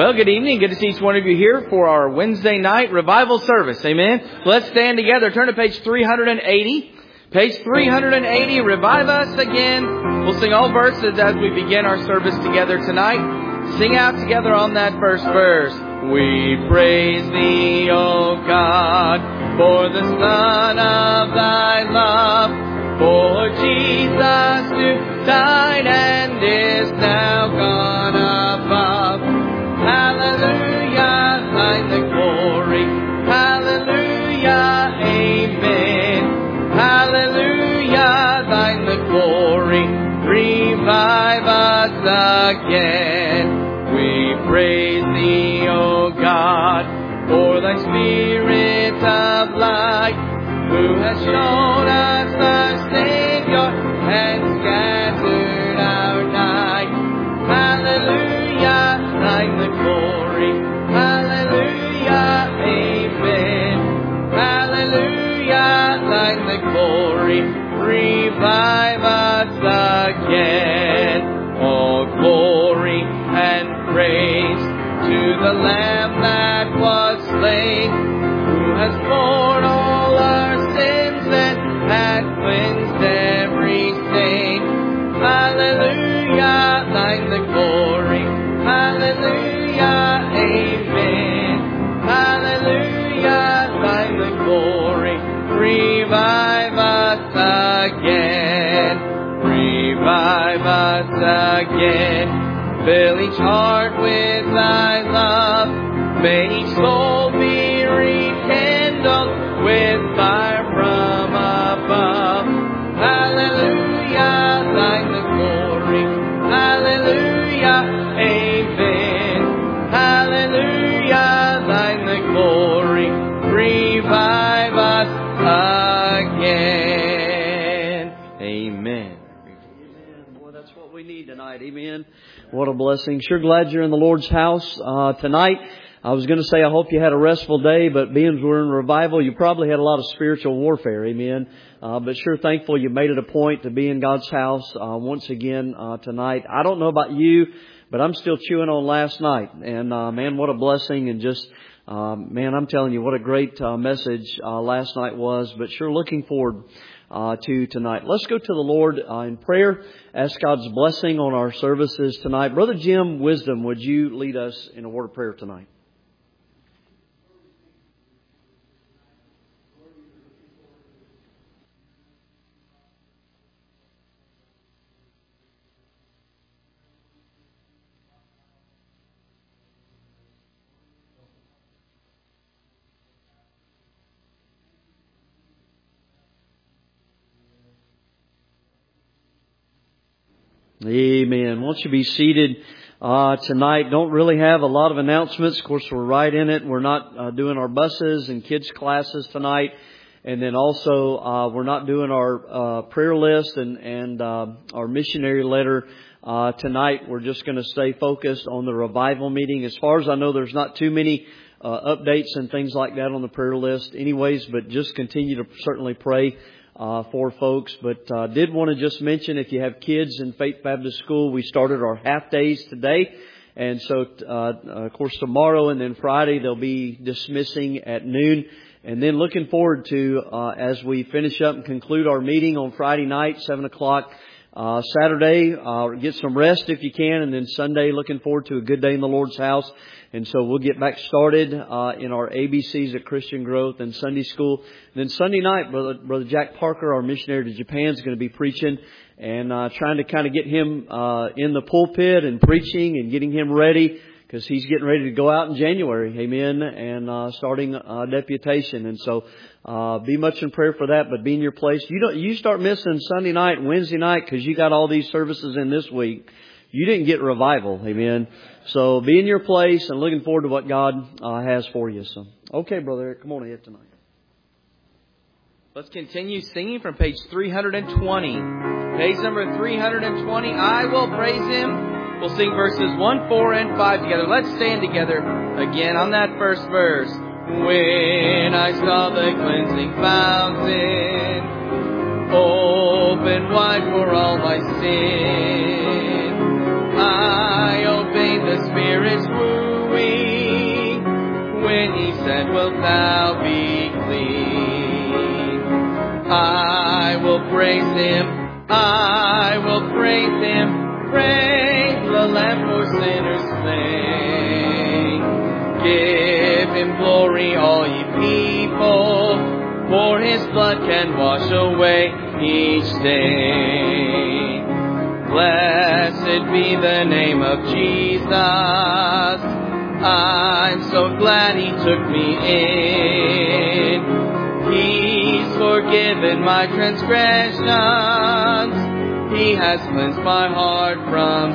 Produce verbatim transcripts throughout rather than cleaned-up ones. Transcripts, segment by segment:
Well, good evening. Good to see each one of you here for our Wednesday night revival service. Amen. Let's stand together. Turn to page three eighty. Page three eighty, Revive Us Again. We'll sing all verses as we begin our service together tonight. Sing out together on that first verse. We praise Thee, O God, for the Son of Thy love. For Jesus who died and is now gone above. Hallelujah, thine the glory. Hallelujah, amen. Hallelujah, thine the glory. Revive us again. We praise Thee, O God, for Thy Spirit of light, who has shown us the Savior and scattered our night. Hallelujah, thine the glory. Hallelujah, amen. Hallelujah, thine the glory. Revive us again. All glory and praise to the Lamb that was slain, who has borne all our sins and hath cleansed every stain. Hallelujah, thine the glory. Hallelujah, amen. Hallelujah, thine the glory. Revive us again. Revive us again. Fill each heart with Thy love. May each soul be rekindled with fire from above. Hallelujah, thine the glory. Hallelujah, amen. Hallelujah, thine the glory. Revive us again. Amen. Amen. Boy, that's what we need tonight. Amen. What a blessing. Sure glad you're in the Lord's house uh, tonight. I was going to say I hope you had a restful day, but being we're in revival, you probably had a lot of spiritual warfare. Amen. Uh, but sure thankful you made it a point to be in God's house uh, once again uh, tonight. I don't know about you, but I'm still chewing on last night. And uh, man, what a blessing. And just, uh, man, I'm telling you what a great uh, message uh, last night was. But sure looking forward Uh, to tonight. Let's go to the Lord uh, in prayer. Ask God's blessing on our services tonight. Brother Jim Wisdom, would you lead us in a word of prayer tonight? Amen. Won't you be seated uh, tonight? Don't really have a lot of announcements. Of course, we're right in it. We're not uh, doing our buses and kids' classes tonight. And then also, uh, we're not doing our uh, prayer list and, and uh, our missionary letter uh, tonight. We're just going to stay focused on the revival meeting. As far as I know, there's not too many uh, updates and things like that on the prayer list anyways, but just continue to certainly pray Uh, for folks. But uh, did want to just mention, if you have kids in Faith Baptist School, we started our half days today. And so, uh, of course, tomorrow and then Friday, they'll be dismissing at noon. And then looking forward to, uh, as we finish up and conclude our meeting on Friday night, seven o'clock, uh, Saturday, uh, get some rest if you can. And then Sunday, looking forward to a good day in the Lord's house. And so we'll get back started uh, in our A B Cs at Christian Growth and Sunday School. And then Sunday night, Brother, Brother Jack Parker, our missionary to Japan, is going to be preaching and uh, trying to kind of get him uh, in the pulpit and preaching and getting him ready, because he's getting ready to go out in January. Amen. And uh, starting uh, deputation. And so uh, be much in prayer for that, but be in your place. You don't, you start missing Sunday night and Wednesday night because you got all these services in this week. You didn't get revival. Amen. So be in your place and looking forward to what God uh, has for you. So, okay, Brother Eric, come on ahead tonight. Let's continue singing from page three twenty. Page number three twenty, I Will Praise Him. We'll sing verses one, four, and five together. Let's stand together again on that first verse. When I saw the cleansing fountain open wide for all my sin, I obeyed the Spirit's wooing. when He said, wilt thou be clean? I will praise Him, I will praise Him, praise the Lamb for sinners slain. Give Him glory, all ye people, for His blood can wash away each stain. Blessed be the name of Jesus. I'm so glad He took me in. He's forgiven my transgressions. He has cleansed my heart from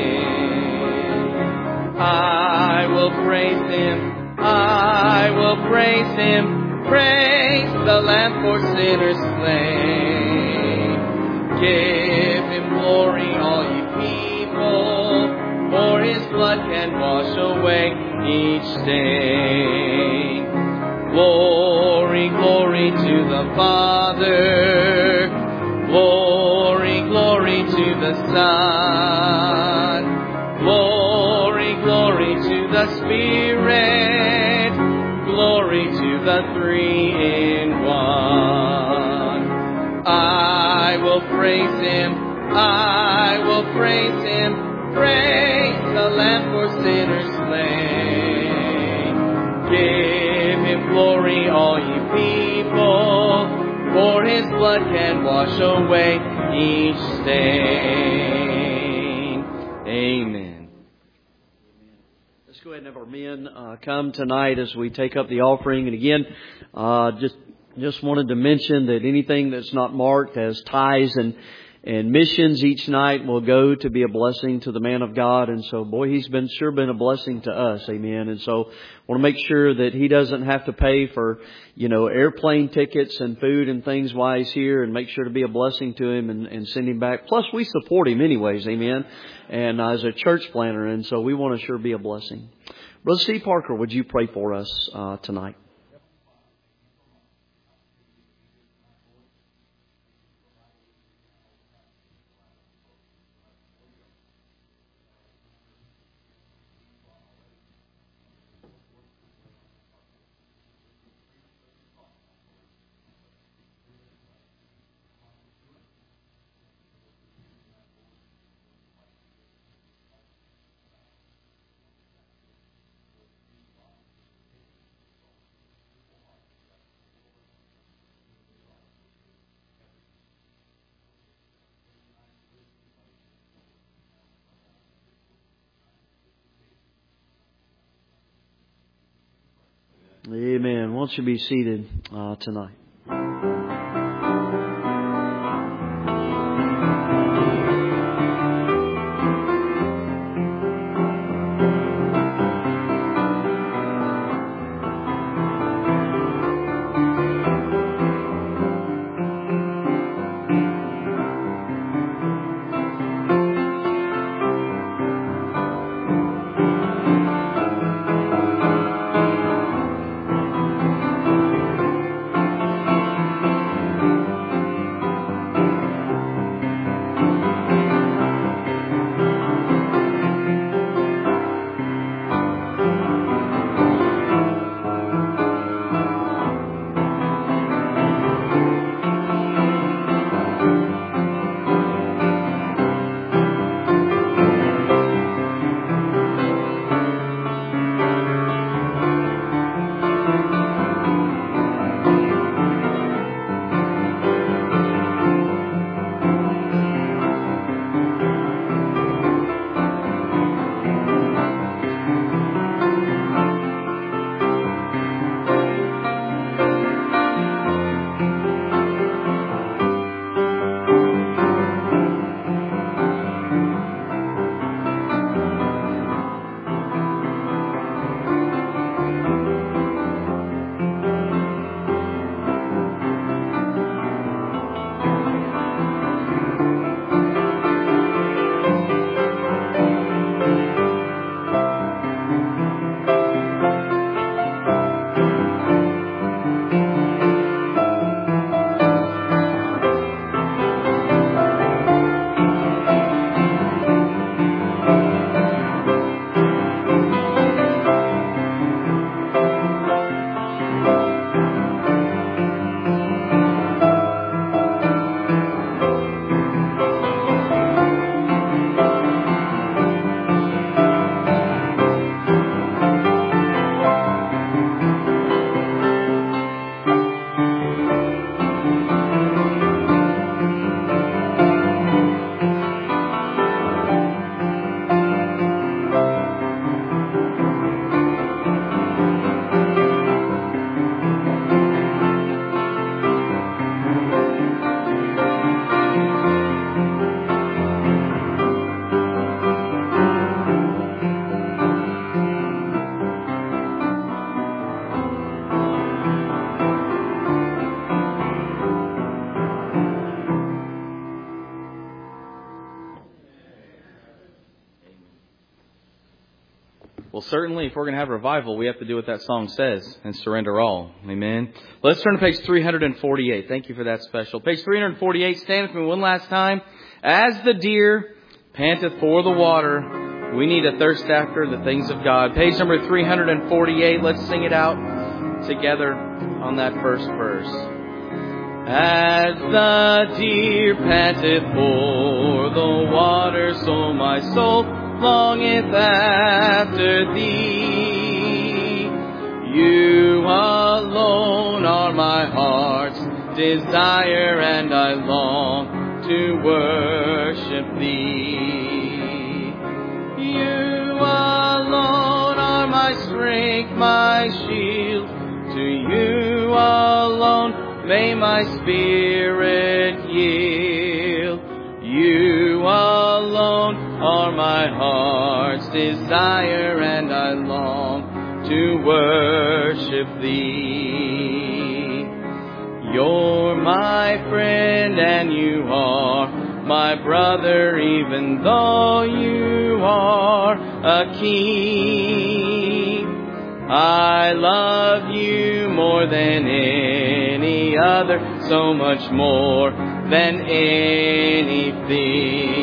sin. I will praise Him, I will praise Him, praise the Lamb for sinners slain. Give Him glory, all ye people, for His blood can wash away each stain. Glory, glory to the Father, glory, glory to the Son, glory, glory to the Spirit, glory to the Three in One. I will praise Him, I will praise Him, praise the Lamb for sinners slain. Give Him glory, all ye people, for His blood can wash away each stain. Amen. Let's go ahead and have our men uh, come tonight as we take up the offering. And again, uh, just just wanted to mention that anything that's not marked as tithes and and missions each night will go to be a blessing to the man of God. And so, boy, he's been sure been a blessing to us. Amen. And so, I want to make sure that he doesn't have to pay for, you know, airplane tickets and food and things while he's here, and make sure to be a blessing to him and, and send him back. Plus, we support him anyways. Amen. And uh, as a church planner. And so we want to sure be a blessing. Brother Steve Parker, would you pray for us uh, tonight? Amen. Won't you be seated uh, tonight? Well, certainly, if we're going to have revival, we have to do what that song says and surrender all. Amen. Let's turn to page three forty-eight. Thank you for that special. Page three forty-eight, stand with me one last time. As the deer panteth for the water, we need a thirst after the things of God. Page number three forty-eight. Let's sing it out together on that first verse. As the deer panteth for the water, so my soul longeth after Thee. You alone are my heart's desire, and I long to worship Thee. You alone are my strength, my shield. To You alone may my spirit yield. You alone are my heart's desire, and I long to worship Thee. You're my friend, and You are my brother, even though You are a king. I love You more than any other, so much more than anything.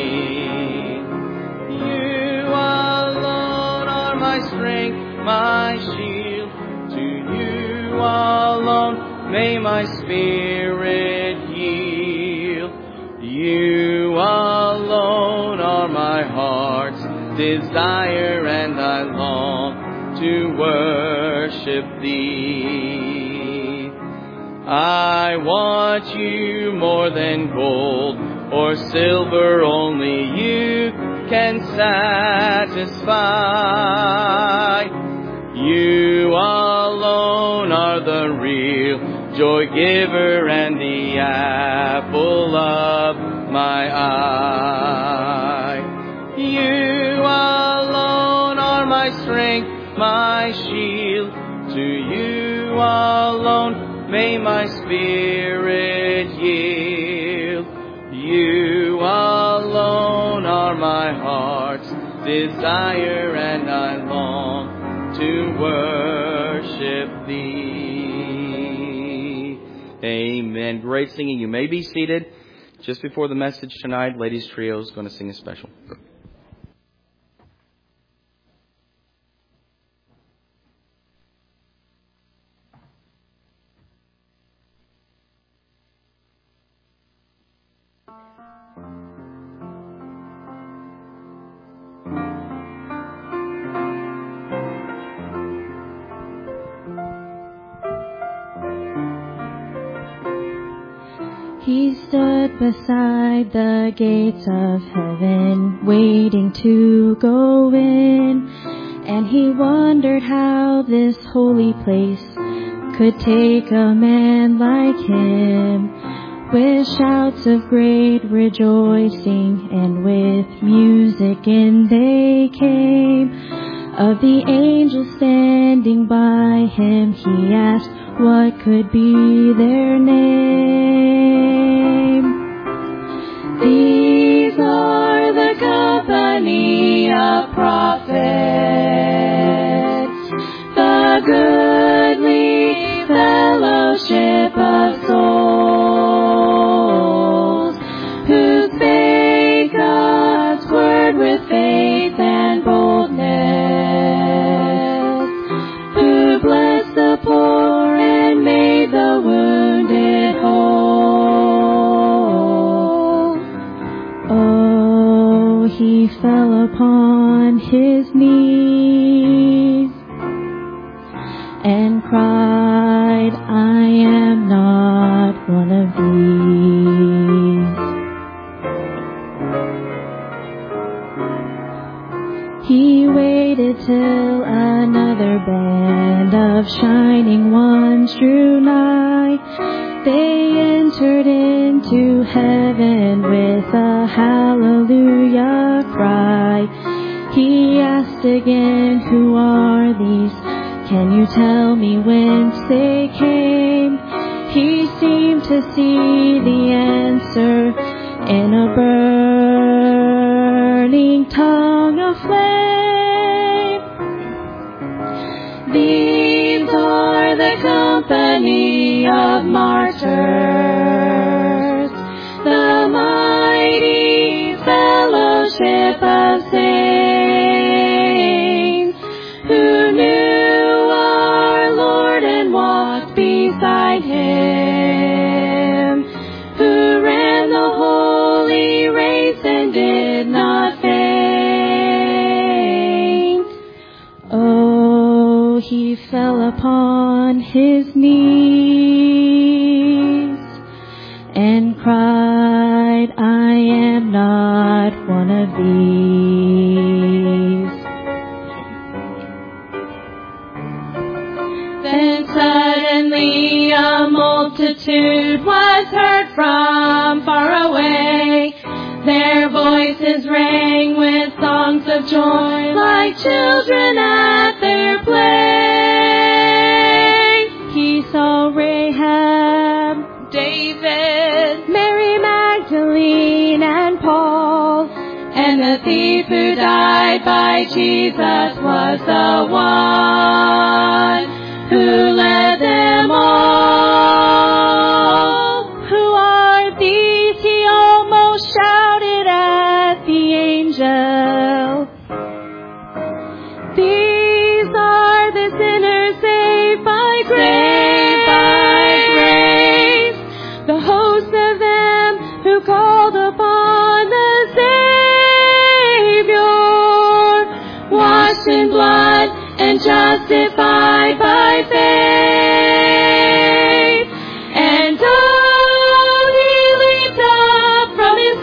You alone are my strength, my shield. To You alone may my spirit yield. You alone are my heart's desire, and I long to worship Thee. I want You more than gold or silver, only You can satisfy. You alone are the real joy giver, and the apple of my eye. You alone are my strength, my shield. To You alone may my spirit yield. You alone are my heart's desire, and I long to worship Thee. Amen. Great singing. You may be seated. Just before the message tonight, Ladies Trio is going to sing a special. He stood beside the gates of heaven, waiting to go in, and he wondered how this holy place could take a man like him. With shouts of great rejoicing and with music in they came. Of the angels standing by him, he asked what could be their name. These are the company of prophets, the goodly fellowship of souls, who spake God's word with faith and boldness, who blessed the poor and made the wounded whole. Oh, he fell upon his knees and cried, I am not one of these. He waited till another band of shining ones drew nigh. They entered into heaven with a hallelujah cry. He asked again, who are these? Can you tell me whence they came? He seemed to see the answer in a burning tongue of flame. company of martyrs, the mighty fellowship of saints, who knew our Lord and walked beside Him, who ran the holy race and did not faint. Oh, he fell upon his knees and cried, I am not one of these. Then suddenly a multitude was heard from far away. Their voices rang with songs of joy, like children at their play. He saw Rahab, David, Mary Magdalene, and Paul, and the thief who died by Jesus was the one who led them all. Who are these? He almost shouted at the angel. These are the sinners saved by grace, by grace. The host of them who called upon the Savior, washed in blood and justified by faith. And oh, he leaped up from his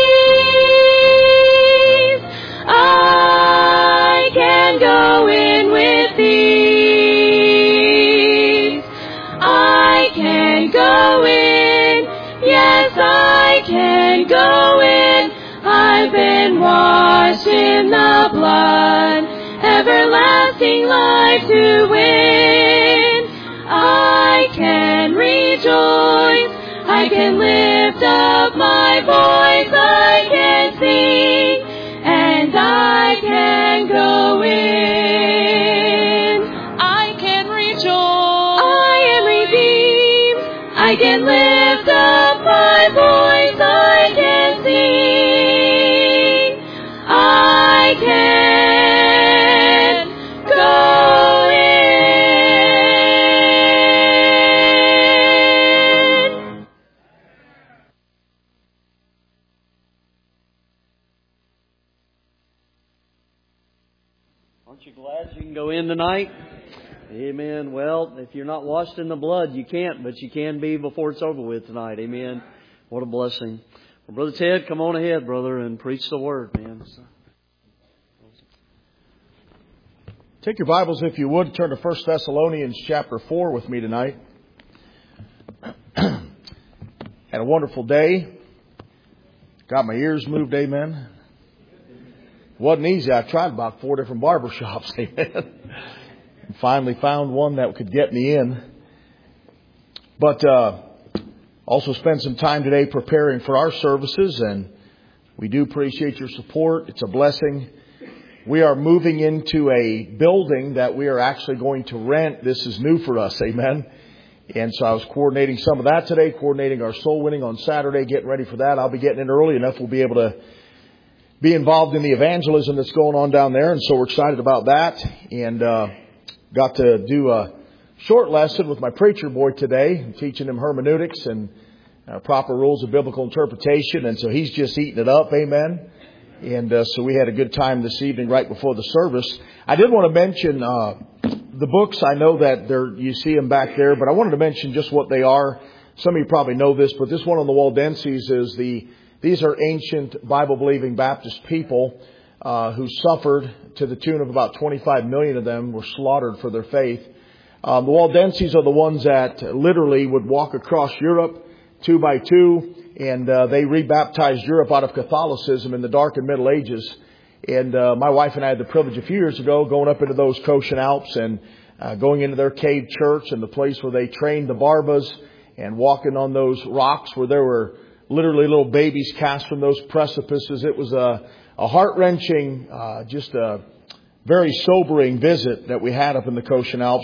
knees. I can go in with these. I can go in. Yes, I can go in. I've been washed in the blood, everlasting life to win. I can rejoice, I can lift up my voice, I can sing, and I can go in. I can rejoice, I am redeemed, I can lift up my voice, I can sing, I can go in. Aren't you glad you can go in tonight? Amen. Well, if you're not washed in the blood, you can't, but you can be before it's over with tonight. Amen. What a blessing. Well, Brother Ted, come on ahead, brother, and preach the word, man. Take your Bibles, if you would, turn to First Thessalonians chapter four with me tonight. Had a wonderful day. Got my ears moved, amen. Wasn't easy. I tried about four different barber shops, amen. And finally found one that could get me in. But uh, also spent some time today preparing for our services, and we do appreciate your support. It's a blessing. We are moving into a building that we are actually going to rent. This is new for us, amen. And so I was coordinating some of that today, coordinating our soul winning on Saturday, getting ready for that. I'll be getting in early enough. We'll be able to be involved in the evangelism that's going on down there. And so we're excited about that. And uh, got to do a short lesson with my preacher boy today, I'm teaching him hermeneutics and uh, proper rules of biblical interpretation. And so he's just eating it up, amen. And uh, so we had a good time this evening right before the service. I did want to mention uh, the books. I know that they're, you see them back there, but I wanted to mention just what they are. Some of you probably know this, but this one on the Waldenses is the, these are ancient Bible-believing Baptist people uh, who suffered to the tune of about twenty-five million of them were slaughtered for their faith. Um, the Waldenses are the ones that literally would walk across Europe two by two, and uh, they rebaptized Europe out of Catholicism in the Dark and Middle Ages. And uh, my wife and I had the privilege a few years ago going up into those Cochin Alps and uh, going into their cave church and the place where they trained the Barbas, and walking on those rocks where there were literally little babies cast from those precipices. It was a, a heart-wrenching, uh, just a very sobering visit that we had up in the Cochin Alps.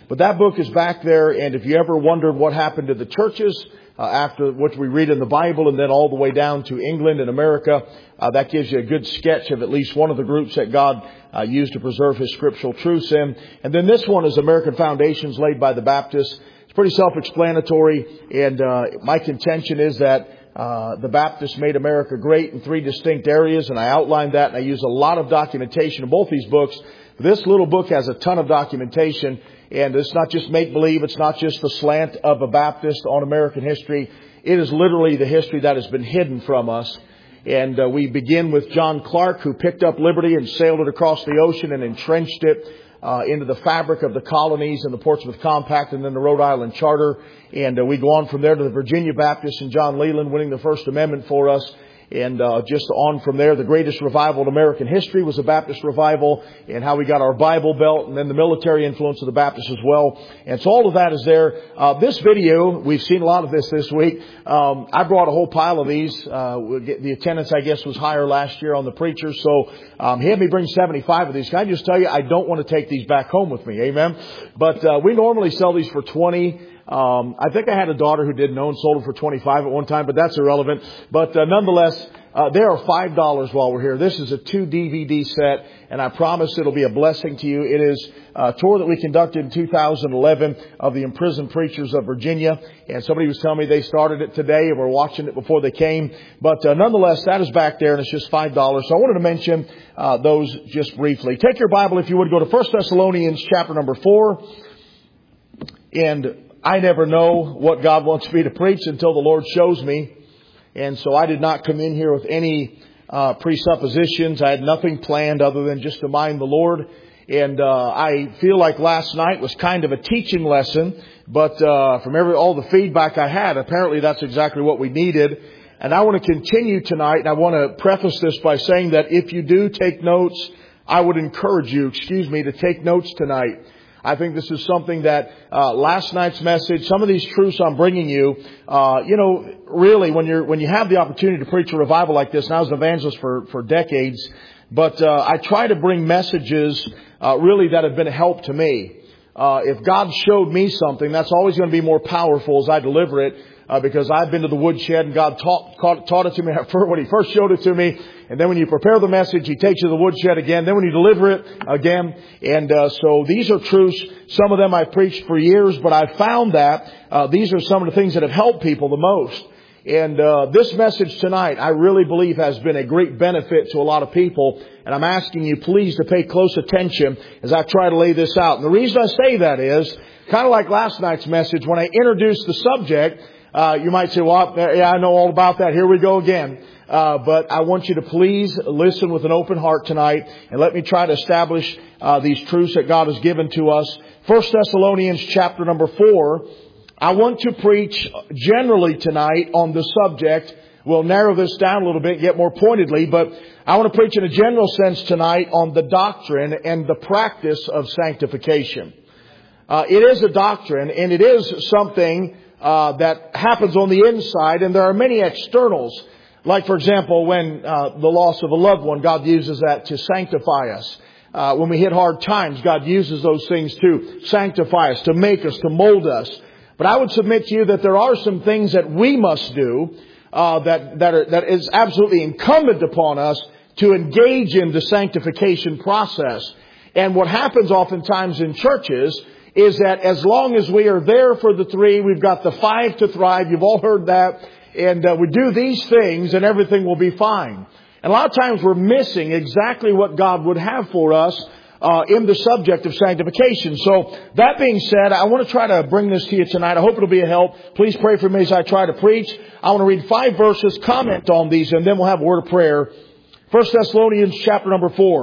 But that book is back there, and if you ever wondered what happened to the churches uh, after what we read in the Bible and then all the way down to England and America, uh, that gives you a good sketch of at least one of the groups that God uh, used to preserve His scriptural truths in. And then this one is American Foundations laid by the Baptists. It's pretty self-explanatory, and uh, my contention is that Uh, the Baptists made America great in three distinct areas, and I outlined that, and I use a lot of documentation in both these books. This little book has a ton of documentation, and it's not just make-believe. It's not just the slant of a Baptist on American history. It is literally the history that has been hidden from us. And uh, we begin with John Clark, who picked up liberty and sailed it across the ocean and entrenched it Uh, into the fabric of the colonies and the Portsmouth Compact and then the Rhode Island Charter. And uh, we go on from there to the Virginia Baptists and John Leland winning the First Amendment for us. And uh, just on from there, the greatest revival in American history was the Baptist revival, and how we got our Bible Belt, and then the military influence of the Baptists as well. And so all of that is there. Uh, this video, we've seen a lot of this this week. Um, I brought a whole pile of these. Uh, the attendance, I guess, was higher last year on the preachers, so um, he had me bring seventy-five of these. Can I just tell you, I don't want to take these back home with me. Amen. But uh, we normally sell these for twenty. Um, I think I had a daughter who didn't know and sold them for twenty-five at one time, but that's irrelevant. But uh, nonetheless, uh, they are five dollars while we're here. This is a two D V D set, and I promise it'll be a blessing to you. It is a tour that we conducted in two thousand eleven of the imprisoned preachers of Virginia, and somebody was telling me they started it today and were watching it before they came. But uh, nonetheless, that is back there, and it's just five dollars. So I wanted to mention uh, those just briefly. Take your Bible, if you would, go to First Thessalonians chapter number four. And I never know what God wants me to preach until the Lord shows me. And so I did not come in here with any uh, presuppositions. I had nothing planned other than just to mind the Lord. And uh, I feel like last night was kind of a teaching lesson. But uh, from every all the feedback I had, apparently that's exactly what we needed. And I want to continue tonight. And I want to preface this by saying that if you do take notes, I would encourage you, excuse me, to take notes tonight. I think this is something that uh, last night's message, some of these truths I'm bringing you, uh, you know, really when you're when you have the opportunity to preach a revival like this, and I was an evangelist for for decades, but uh, I try to bring messages uh, really that have been a help to me. Uh, if God showed me something, that's always going to be more powerful as I deliver it. Uh, because I've been to the woodshed and God taught, taught, taught it to me when He first showed it to me. And then when you prepare the message, He takes you to the woodshed again. Then when you deliver it again. And uh, so these are truths. Some of them I've preached for years, but I've found that uh, these are some of the things that have helped people the most. And uh, this message tonight, I really believe, has been a great benefit to a lot of people. And I'm asking you, please, to pay close attention as I try to lay this out. And the reason I say that is, kind of like last night's message, when I introduced the subject, Uh, you might say, well, yeah, I know all about that. Here we go again. Uh, but I want you to please listen with an open heart tonight, and let me try to establish uh, these truths that God has given to us. First Thessalonians chapter number four. I want to preach generally tonight on the subject. We'll narrow this down a little bit, get more pointedly, but I want to preach in a general sense tonight on the doctrine and the practice of sanctification. Uh, it is a doctrine, and it is something Uh, that happens on the inside, and there are many externals. Like, for example, when uh, the loss of a loved one, God uses that to sanctify us. Uh, when we hit hard times, God uses those things to sanctify us, to make us, to mold us. But I would submit to you that there are some things that we must do uh, that that, are, that is absolutely incumbent upon us to engage in the sanctification process. And what happens oftentimes in churches is that as long as we are there for the three, we've got the five to thrive. You've all heard that. And uh, we do these things and everything will be fine. And a lot of times we're missing exactly what God would have for us uh, in the subject of sanctification. So that being said, I want to try to bring this to you tonight. I hope it'll be a help. Please pray for me as I try to preach. I want to read five verses, comment on these, and then we'll have a word of prayer. First Thessalonians chapter number four.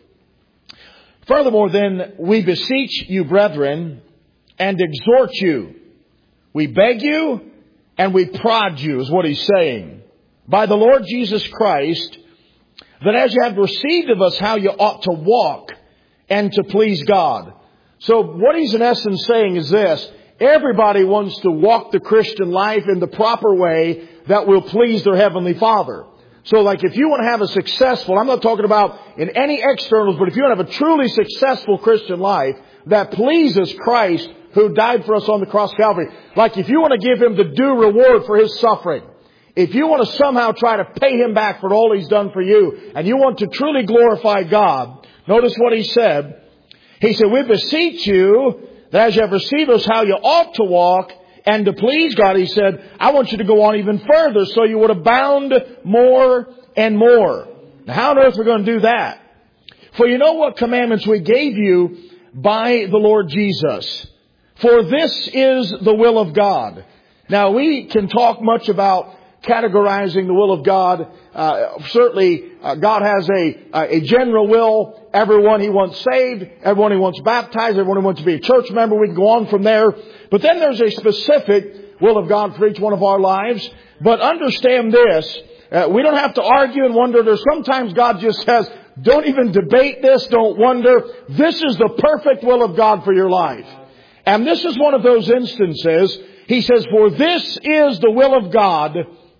Furthermore, then, we beseech you, brethren, and exhort you. We beg you and we prod you, is what he's saying, by the Lord Jesus Christ, that as you have received of us how you ought to walk and to please God. So what he's in essence saying is this: everybody wants to walk the Christian life in the proper way that will please their Heavenly Father. So like if you want to have a successful, I'm not talking about in any externals, but if you want to have a truly successful Christian life, that pleases Christ who died for us on the cross of Calvary. Like if you want to give Him the due reward for His suffering, if you want to somehow try to pay Him back for all He's done for you, and you want to truly glorify God, notice what He said. He said, we beseech you that as you have received us how you ought to walk, and to please God, He said, I want you to go on even further so you would abound more and more. Now, how on earth are we going to do that? For you know what commandments we gave you by the Lord Jesus. For this is the will of God. Now, we can talk much about categorizing the will of God. Uh, certainly, uh, God has a, a general will. Everyone He wants saved. Everyone He wants baptized. Everyone He wants to be a church member. We can go on from there. But then there's a specific will of God for each one of our lives. But understand this. Uh, we don't have to argue and wonder. There's sometimes God just says, don't even debate this. Don't wonder. This is the perfect will of God for your life. And this is one of those instances. He says, for this is the will of God,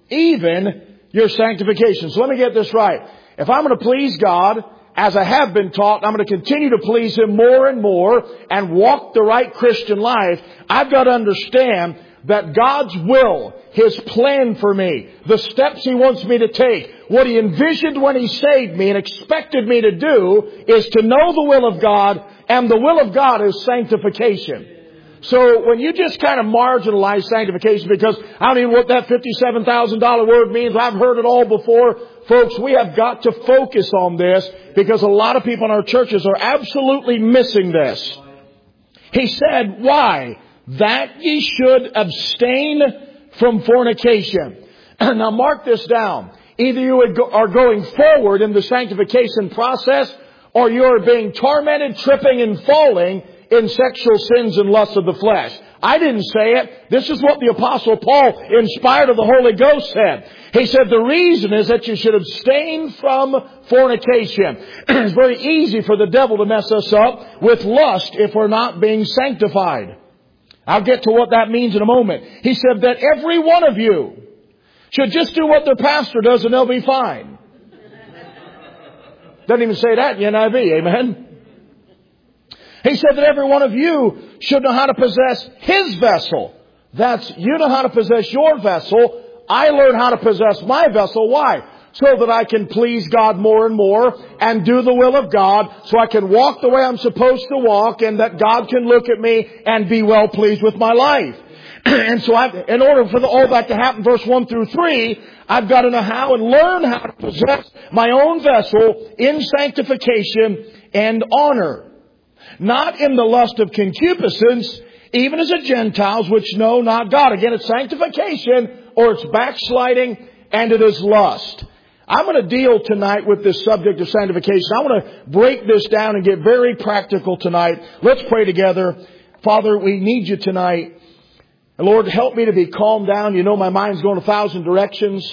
even your sanctification. So let me get this right. If I'm going to please God, as I have been taught, I'm going to continue to please Him more and more and walk the right Christian life, I've got to understand that God's will, His plan for me, the steps He wants me to take, what He envisioned when He saved me and expected me to do is to know the will of God, and the will of God is sanctification. So when you just kind of marginalize sanctification because I don't even know what that fifty-seven thousand dollars word means, I've heard it all before. Folks, we have got to focus on this because a lot of people in our churches are absolutely missing this. He said, why? That ye should abstain from fornication. Now mark this down. Either you are going forward in the sanctification process or you are being tormented, tripping and falling in sexual sins and lusts of the flesh. I didn't say it. This is what the Apostle Paul, inspired of the Holy Ghost, said. He said the reason is that you should abstain from fornication. It's very easy for the devil to mess us up with lust if we're not being sanctified. I'll get to what that means in a moment. He said that every one of you should just do what their pastor does and they'll be fine. Doesn't even say that in the N I V, amen? He said that every one of you should know how to possess his vessel. That's, you know how to possess your vessel. I learned how to possess my vessel. Why? So that I can please God more and more and do the will of God. So I can walk the way I'm supposed to walk and that God can look at me and be well pleased with my life. And so I, in order for the, all that to happen, verse one through three, I've got to know how and learn how to possess my own vessel in sanctification and honor. Not in the lust of concupiscence, even as the Gentiles which know not God. Again, it's sanctification or it's backsliding and it is lust. I'm going to deal tonight with this subject of sanctification. I want to break this down and get very practical tonight. Let's pray together. Father, we need You tonight. And Lord, help me to be calmed down. You know my mind's going a thousand directions.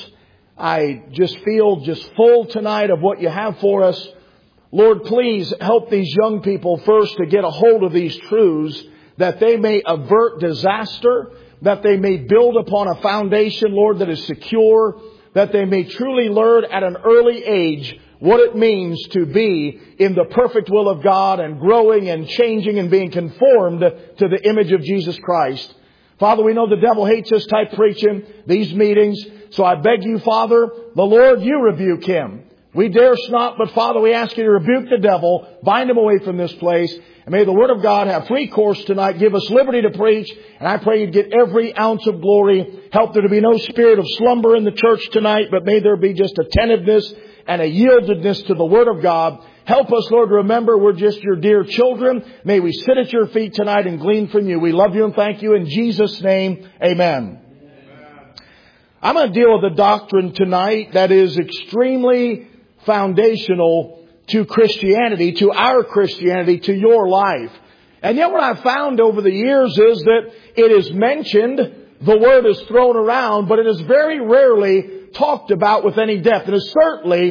I just feel just full tonight of what You have for us. Lord, please help these young people first to get a hold of these truths that they may avert disaster, that they may build upon a foundation, Lord, that is secure, that they may truly learn at an early age what it means to be in the perfect will of God and growing and changing and being conformed to the image of Jesus Christ. Father, we know the devil hates this type preaching, these meetings. So I beg You, Father, the Lord, You rebuke him. We darest not, but Father, we ask You to rebuke the devil, bind him away from this place, and may the Word of God have free course tonight. Give us liberty to preach, and I pray You'd get every ounce of glory. Help there to be no spirit of slumber in the church tonight, but may there be just attentiveness and a yieldedness to the Word of God. Help us, Lord, to remember we're just Your dear children. May we sit at Your feet tonight and glean from You. We love You and thank You in Jesus' name. Amen. Amen. I'm going to deal with a doctrine tonight that is extremely foundational to Christianity, to our Christianity, to your life. And yet what I've found over the years is that it is mentioned, the word is thrown around, but it is very rarely talked about with any depth. And it certainly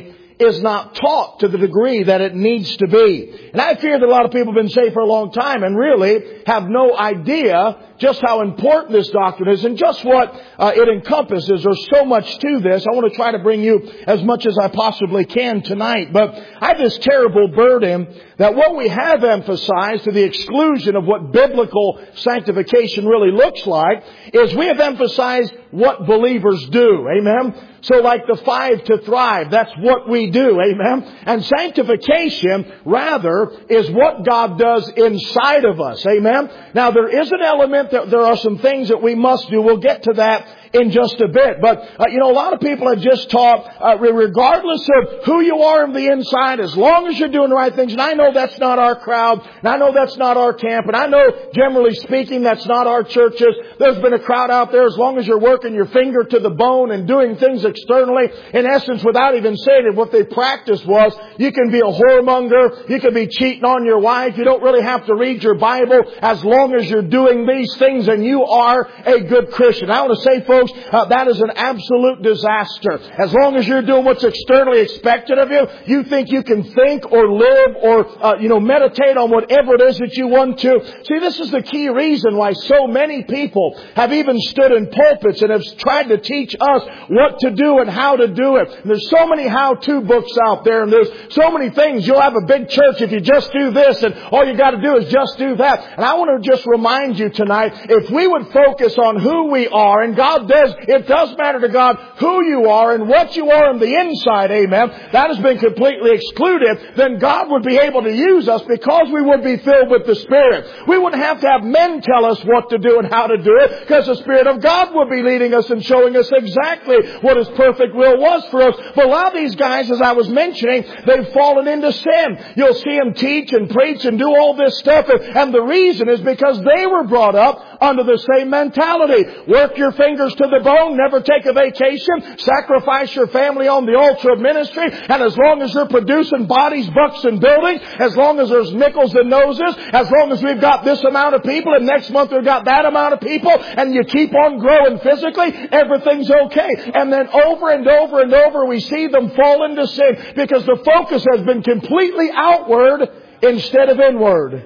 is not taught to the degree that it needs to be. And I fear that a lot of people have been saved for a long time and really have no idea just how important this doctrine is and just what uh, it encompasses. There's so much to this. I want to try to bring you as much as I possibly can tonight. But I have this terrible burden that what we have emphasized to the exclusion of what biblical sanctification really looks like is we have emphasized what believers do. Amen? So like the five to thrive, that's what we do. Amen? And sanctification, rather, is what God does inside of us. Amen? Now, there is an element that there are some things that we must do. We'll get to that in just a bit. But, uh, you know, a lot of people have just taught, uh, regardless of who you are on the inside, as long as you're doing the right things. And I know that's not our crowd. And I know that's not our camp. And I know, generally speaking, that's not our churches. There's been a crowd out there, as long as you're working your finger to the bone and doing things externally, in essence, without even saying it, what they practiced was, you can be a whoremonger. You can be cheating on your wife. You don't really have to read your Bible as long as you're doing these things and you are a good Christian. I want to say, folks, Uh, that is an absolute disaster. As long as you're doing what's externally expected of you, you think you can think or live or, uh, you know, meditate on whatever it is that you want to. See, this is the key reason why so many people have even stood in pulpits and have tried to teach us what to do and how to do it. And there's so many how-to books out there, and there's so many things. You'll have a big church if you just do this, and all you got to do is just do that. And I want to just remind you tonight, if we would focus on who we are, and God does, it does matter to God who you are and what you are on the inside, amen, that has been completely excluded, then God would be able to use us because we would be filled with the Spirit. We wouldn't have to have men tell us what to do and how to do it, because the Spirit of God would be leading us and showing us exactly what His perfect will was for us. But a lot of these guys, as I was mentioning, they've fallen into sin. You'll see them teach and preach and do all this stuff, and, and the reason is because they were brought up under the same mentality. Work your fingers to the bone, never take a vacation, sacrifice your family on the altar of ministry, and as long as you're producing bodies, bucks, and buildings, as long as there's nickels and noses, as long as we've got this amount of people, and next month we've got that amount of people, and you keep on growing physically, everything's okay. And then over and over and over we see them fall into sin because the focus has been completely outward instead of inward.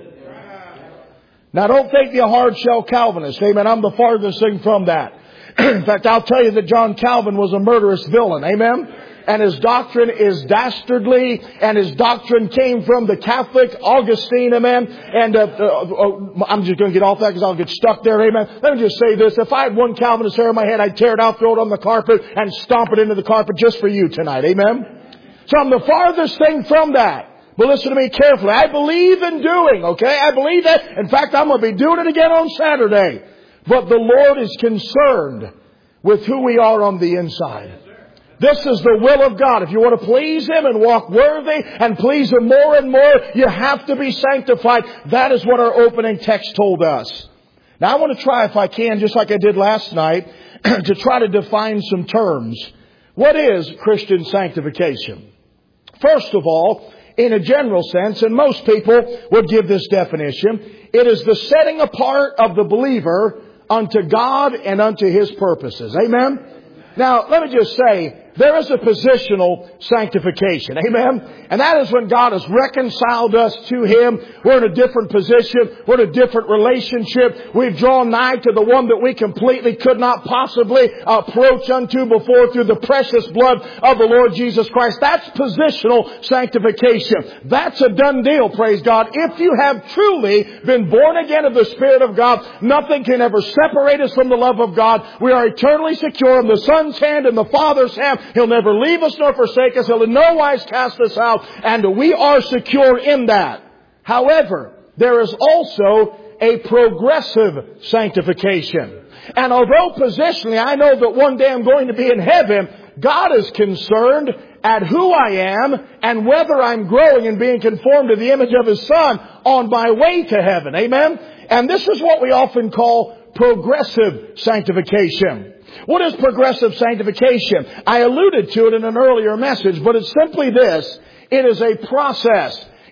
Now, don't think me a hard-shell Calvinist. Amen. I'm the farthest thing from that. In fact, I'll tell you that John Calvin was a murderous villain. Amen. And his doctrine is dastardly, and his doctrine came from the Catholic Augustine, amen. And uh, uh, I'm just going to get off that because I'll get stuck there, amen. Let me just say this. If I had one Calvinist hair in my head, I'd tear it out, throw it on the carpet, and stomp it into the carpet just for you tonight, amen. So I'm the farthest thing from that. But listen to me carefully. I believe in doing, okay? I believe that. In fact, I'm going to be doing it again on Saturday. But the Lord is concerned with who we are on the inside. This is the will of God. If you want to please Him and walk worthy and please Him more and more, you have to be sanctified. That is what our opening text told us. Now I want to try, if I can, just like I did last night, to try to define some terms. What is Christian sanctification? First of all, in a general sense, and most people would give this definition, it is the setting apart of the believer unto God and unto His purposes. Amen? Now, let me just say, there is a positional sanctification. Amen? And that is when God has reconciled us to Him. We're in a different position. We're in a different relationship. We've drawn nigh to the one that we completely could not possibly approach unto before through the precious blood of the Lord Jesus Christ. That's positional sanctification. That's a done deal, praise God. If you have truly been born again of the Spirit of God, nothing can ever separate us from the love of God. We are eternally secure in the Son's hand and the Father's hand. He'll never leave us nor forsake us. He'll in no wise cast us out. And we are secure in that. However, there is also a progressive sanctification. And although positionally I know that one day I'm going to be in heaven, God is concerned at who I am and whether I'm growing and being conformed to the image of His Son on my way to heaven. Amen? And this is what we often call progressive sanctification. What is progressive sanctification? I alluded to it in an earlier message, but it's simply this. It is a process.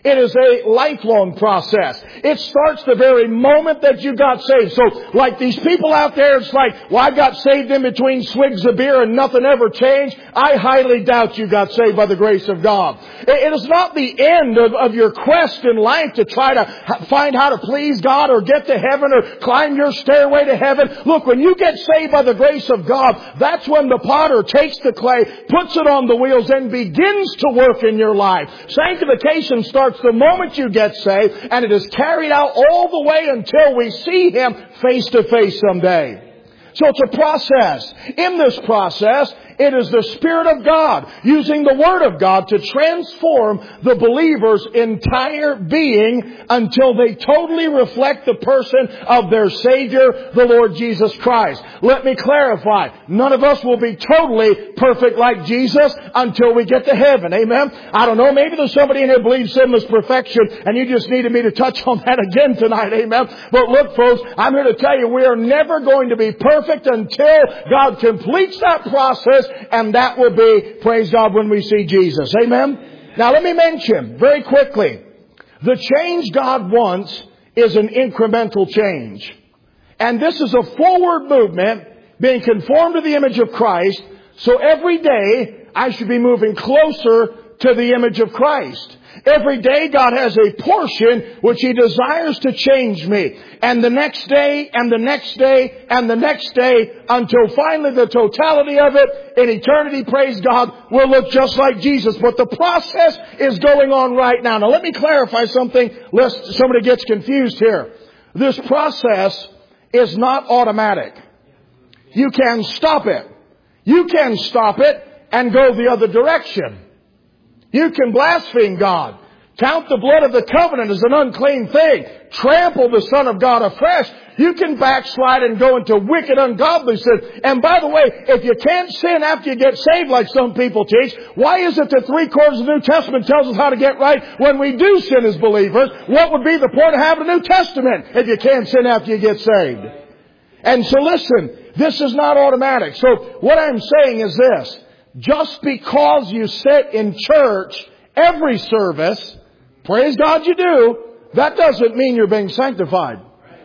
It is a lifelong process. It starts the very moment that you got saved. So, like these people out there, it's like, well, I got saved in between swigs of beer and nothing ever changed. I highly doubt you got saved by the grace of God. It is not the end of, of your quest in life to try to find how to please God or get to heaven or climb your stairway to heaven. Look, when you get saved by the grace of God, that's when the potter takes the clay, puts it on the wheels, and begins to work in your life. Sanctification starts the moment you get saved, and it is carried out all the way until we see Him face to face someday. So it's a process. In this process, it is the Spirit of God using the Word of God to transform the believer's entire being until they totally reflect the person of their Savior, the Lord Jesus Christ. Let me clarify. None of us will be totally perfect like Jesus until we get to heaven. Amen? I don't know. Maybe there's somebody in here who believes sinless perfection and you just needed me to touch on that again tonight. Amen? But look, folks, I'm here to tell you we are never going to be perfect until God completes that process. And that will be, praise God, when we see Jesus. Amen? Now let me mention very quickly, the change God wants is an incremental change. And this is a forward movement, being conformed to the image of Christ. So every day I should be moving closer to the image of Christ. Every day God has a portion which He desires to change me. And the next day, and the next day, and the next day, until finally the totality of it, in eternity, praise God, will look just like Jesus. But the process is going on right now. Now let me clarify something, lest somebody gets confused here. This process is not automatic. You can stop it. You can stop it and go the other direction. You can blaspheme God. Count the blood of the covenant as an unclean thing. Trample the Son of God afresh. You can backslide and go into wicked, ungodly sin. And by the way, if you can't sin after you get saved like some people teach, why is it that three quarters of the New Testament tells us how to get right when we do sin as believers? What would be the point of having a New Testament if you can't sin after you get saved? And so listen, this is not automatic. So what I'm saying is this. Just because you sit in church every service, praise God you do, that doesn't mean you're being sanctified.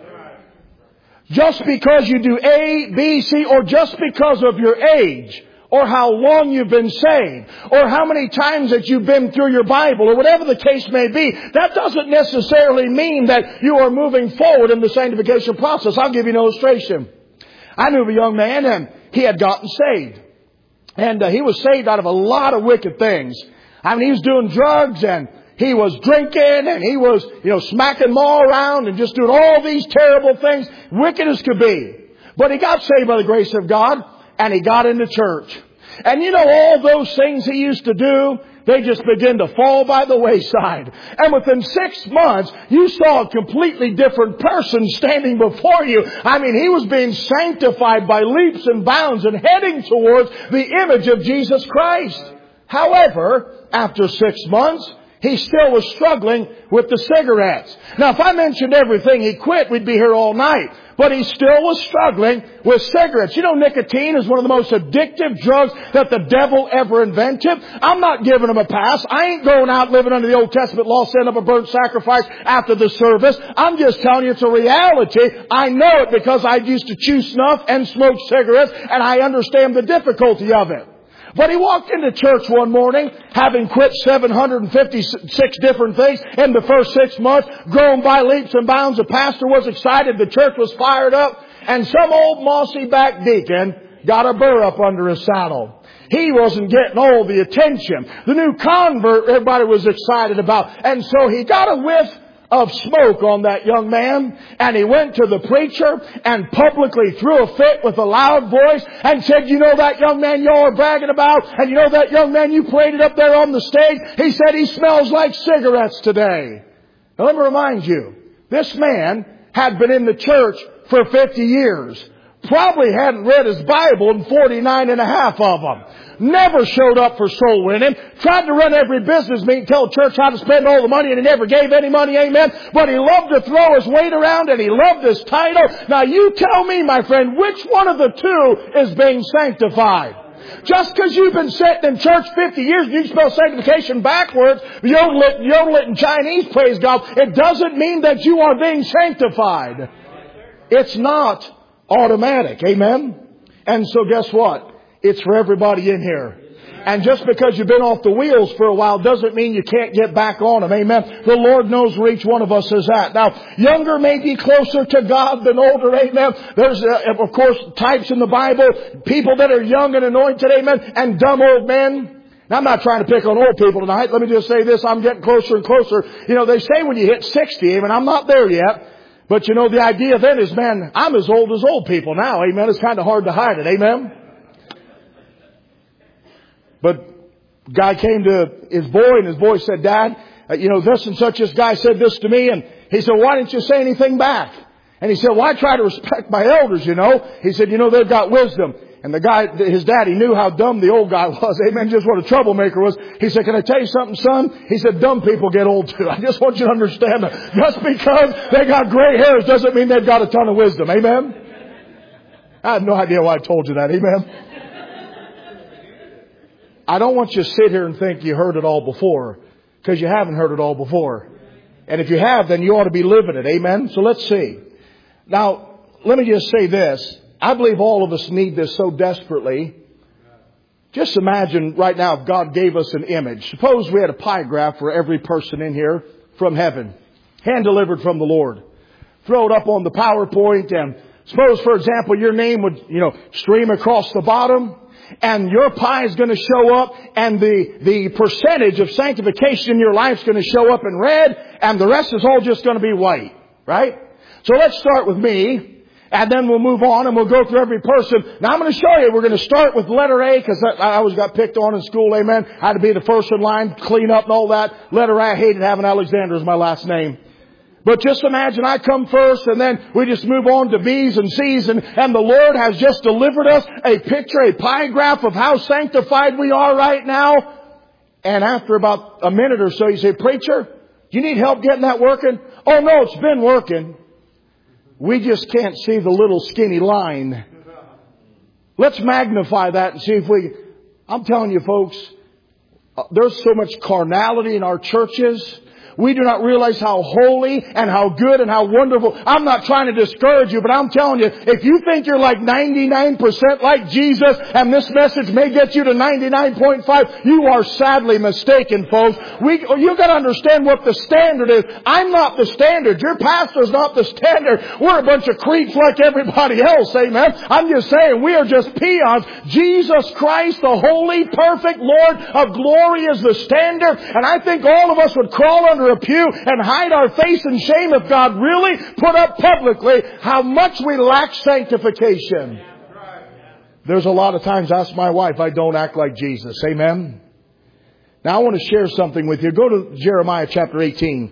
Just because you do A, B, C, or just because of your age, or how long you've been saved, or how many times that you've been through your Bible, or whatever the case may be, that doesn't necessarily mean that you are moving forward in the sanctification process. I'll give you an illustration. I knew of a young man, and he had gotten saved. And uh, he was saved out of a lot of wicked things. I mean, he was doing drugs and he was drinking and he was, you know, smacking them all around and just doing all these terrible things, wicked as could be. But he got saved by the grace of God and he got into church. And you know, all those things he used to do, they just begin to fall by the wayside. And within six months, you saw a completely different person standing before you. I mean, he was being sanctified by leaps and bounds and heading towards the image of Jesus Christ. However, after six months, he still was struggling with the cigarettes. Now, if I mentioned everything he quit, we'd be here all night. But he still was struggling with cigarettes. You know, nicotine is one of the most addictive drugs that the devil ever invented. I'm not giving him a pass. I ain't going out living under the Old Testament law, setting up a burnt sacrifice after the service. I'm just telling you it's a reality. I know it because I used to chew snuff and smoke cigarettes, and I understand the difficulty of it. But he walked into church one morning, having quit seven hundred fifty-six different things in the first six months, grown by leaps and bounds. The pastor was excited. The church was fired up. And some old mossy-backed deacon got a burr up under his saddle. He wasn't getting all the attention. The new convert, everybody was excited about. And so he got a whiff of smoke on that young man, and he went to the preacher and publicly threw a fit with a loud voice and said, you know that young man y'all are bragging about, and you know that young man you paraded up there on the stage, he said he smells like cigarettes today. Now let me remind you, this man had been in the church for fifty years. Probably hadn't read his Bible in forty-nine and a half of them. Never showed up for soul winning. Tried to run every business meeting, tell church how to spend all the money, and he never gave any money, amen. But he loved to throw his weight around, and he loved his title. Now you tell me, my friend, which one of the two is being sanctified? Just because you've been sitting in church fifty years and you spell sanctification backwards, yodel it, yodel it in Chinese, praise God, it doesn't mean that you are being sanctified. It's not automatic. Amen? And so guess what? It's for everybody in here. And just because you've been off the wheels for a while doesn't mean you can't get back on them. Amen. The Lord knows where each one of us is at. Now, younger may be closer to God than older. Amen. There's, uh, of course, types in the Bible. People that are young and anointed. Amen. And dumb old men. Now, I'm not trying to pick on old people tonight. Let me just say this. I'm getting closer and closer. You know, they say when you hit sixty, amen, I'm not there yet. But, you know, the idea then is, man, I'm as old as old people now. Amen. It's kind of hard to hide it. Amen. But guy came to his boy and his boy said, Dad, uh, you know, this and such, this guy said this to me. And he said, why didn't you say anything back? And he said, well, I try to respect my elders, you know. He said, you know, they've got wisdom. And the guy, his daddy knew how dumb the old guy was. Amen. Just what a troublemaker was. He said, can I tell you something, son? He said, dumb people get old too. I just want you to understand that. Just because they got gray hairs doesn't mean they've got a ton of wisdom. Amen. I have no idea why I told you that. Amen. I don't want you to sit here and think you heard it all before, because you haven't heard it all before. And if you have, then you ought to be living it. Amen? So let's see. Now, let me just say this. I believe all of us need this so desperately. Just imagine right now if God gave us an image. Suppose we had a pie graph for every person in here from heaven, hand delivered from the Lord. Throw it up on the PowerPoint, and suppose, for example, your name would, you know, stream across the bottom. And your pie is going to show up, and the, the percentage of sanctification in your life is going to show up in red, and the rest is all just going to be white. Right? So let's start with me, and then we'll move on, and we'll go through every person. Now I'm going to show you, we're going to start with letter A, because I always got picked on in school, amen. I had to be the first in line, clean up and all that. Letter A, I hated having Alexander as my last name. But just imagine I come first, and then we just move on to B's and C's, and, and the Lord has just delivered us a picture, a pie graph of how sanctified we are right now. And after about a minute or so, you say, preacher, do you need help getting that working? Oh no, it's been working. We just can't see the little skinny line. Let's magnify that and see if we... I'm telling you folks, there's so much carnality in our churches. We do not realize how holy and how good and how wonderful. I'm not trying to discourage you, but I'm telling you, if you think you're like ninety-nine percent like Jesus and this message may get you to ninety-nine point five, you are sadly mistaken, folks. We, you got to understand what the standard is. I'm not the standard. Your pastor's not the standard. We're a bunch of creeps like everybody else, amen? I'm just saying, we are just peons. Jesus Christ, the holy, perfect Lord of glory, is the standard. And I think all of us would crawl under a pew and hide our face in shame if God really put up publicly how much we lack sanctification. There's a lot of times, ask my wife, I don't act like Jesus. Amen. Now I want to share something with you. Go to Jeremiah chapter eighteen.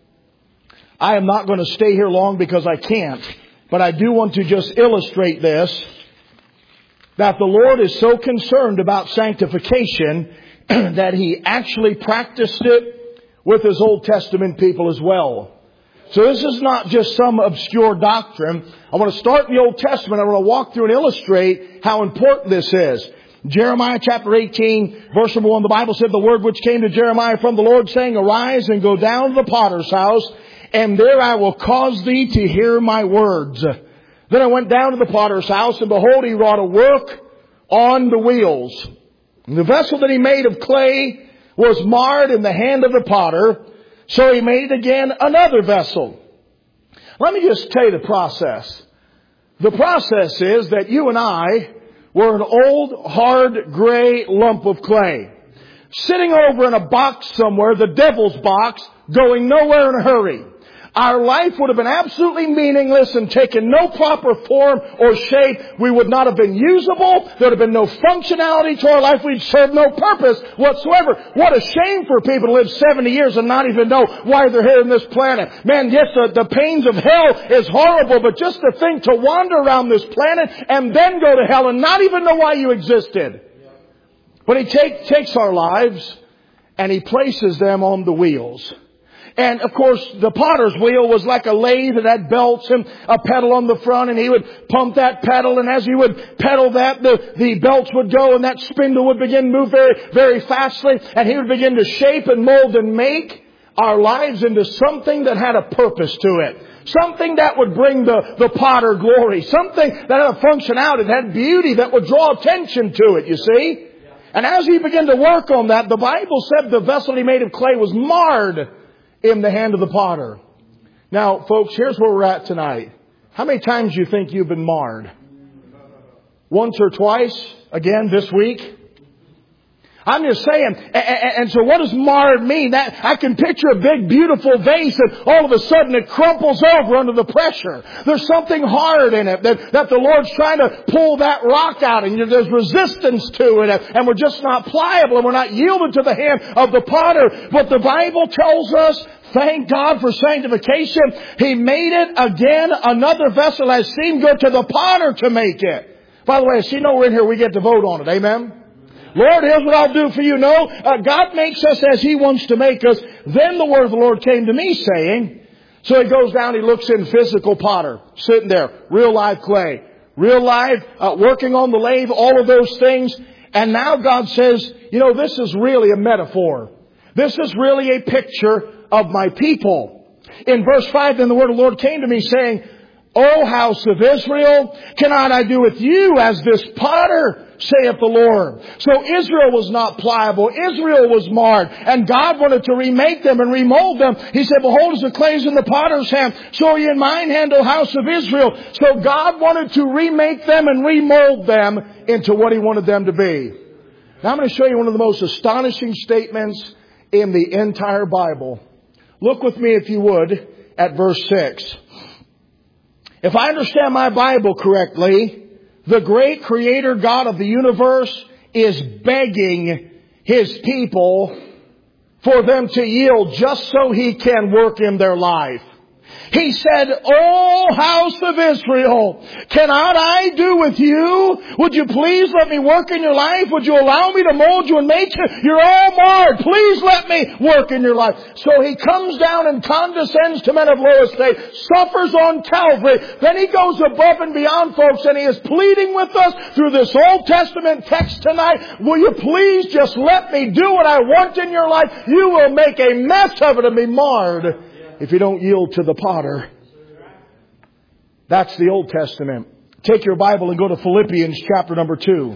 I am not going to stay here long because I can't, but I do want to just illustrate this, that the Lord is so concerned about sanctification that He actually practiced it with His Old Testament people as well. So this is not just some obscure doctrine. I want to start in the Old Testament. I want to walk through and illustrate how important this is. Jeremiah chapter eighteen, verse number one, the Bible said, the word which came to Jeremiah from the Lord, saying, arise and go down to the potter's house, and there I will cause thee to hear my words. Then I went down to the potter's house, and behold, he wrought a work on the wheels. And the vessel that he made of clay was marred in the hand of the potter, so he made again another vessel. Let me just tell you the process. The process is that you and I were an old, hard, gray lump of clay, sitting over in a box somewhere, the devil's box, going nowhere in a hurry. Our life would have been absolutely meaningless and taken no proper form or shape. We would not have been usable. There would have been no functionality to our life. We'd serve no purpose whatsoever. What a shame for people to live seventy years and not even know why they're here on this planet. Man, yes, the, the pains of hell is horrible, but just to think to wander around this planet and then go to hell and not even know why you existed. But He take, takes our lives and He places them on the wheels. And of course, the potter's wheel was like a lathe that had belts and a pedal on the front, and he would pump that pedal, and as he would pedal that, the, the belts would go, and that spindle would begin to move very, very fastly, and he would begin to shape and mold and make our lives into something that had a purpose to it. Something that would bring the, the potter glory. Something that had a functionality, that had beauty, that would draw attention to it, you see. And as he began to work on that, the Bible said the vessel he made of clay was marred in the hand of the potter. Now, folks, here's where we're at tonight. How many times do you think you've been marred? Once or twice? Again this week? I'm just saying, and so what does marred mean? That I can picture a big, beautiful vase and all of a sudden it crumples over under the pressure. There's something hard in it that, that the Lord's trying to pull that rock out, and there's resistance to it, and we're just not pliable, and we're not yielded to the hand of the potter. But the Bible tells us, thank God for sanctification, He made it again another vessel as seemed good to the potter to make it. By the way, I see no we're in here, we get to vote on it. Amen? Lord, here's what I'll do for you. No, uh, God makes us as He wants to make us. Then the word of the Lord came to me saying, so he goes down, he looks in physical potter, sitting there, real live clay, real live, uh, working on the lathe, all of those things. And now God says, you know, this is really a metaphor. This is really a picture of my people. In verse five, then the word of the Lord came to me saying, O house of Israel, cannot I do with you as this potter, saith the Lord. So Israel was not pliable. Israel was marred. And God wanted to remake them and remold them. He said, behold, as the clay is in the potter's hand, so are you in mine hand, O house of Israel. So God wanted to remake them and remold them into what He wanted them to be. Now I'm going to show you one of the most astonishing statements in the entire Bible. Look with me, if you would, at verse six. If I understand my Bible correctly, the great Creator God of the universe is begging His people for them to yield just so He can work in their life. He said, O house of Israel, cannot I do with you? Would you please let me work in your life? Would you allow me to mold you and make you? You're all marred. Please let me work in your life. So He comes down and condescends to men of low estate, suffers on Calvary. Then He goes above and beyond, folks, and He is pleading with us through this Old Testament text tonight. Will you please just let me do what I want in your life? You will make a mess of it and be marred if you don't yield to the potter. That's the Old Testament. Take your Bible and go to Philippians chapter number two.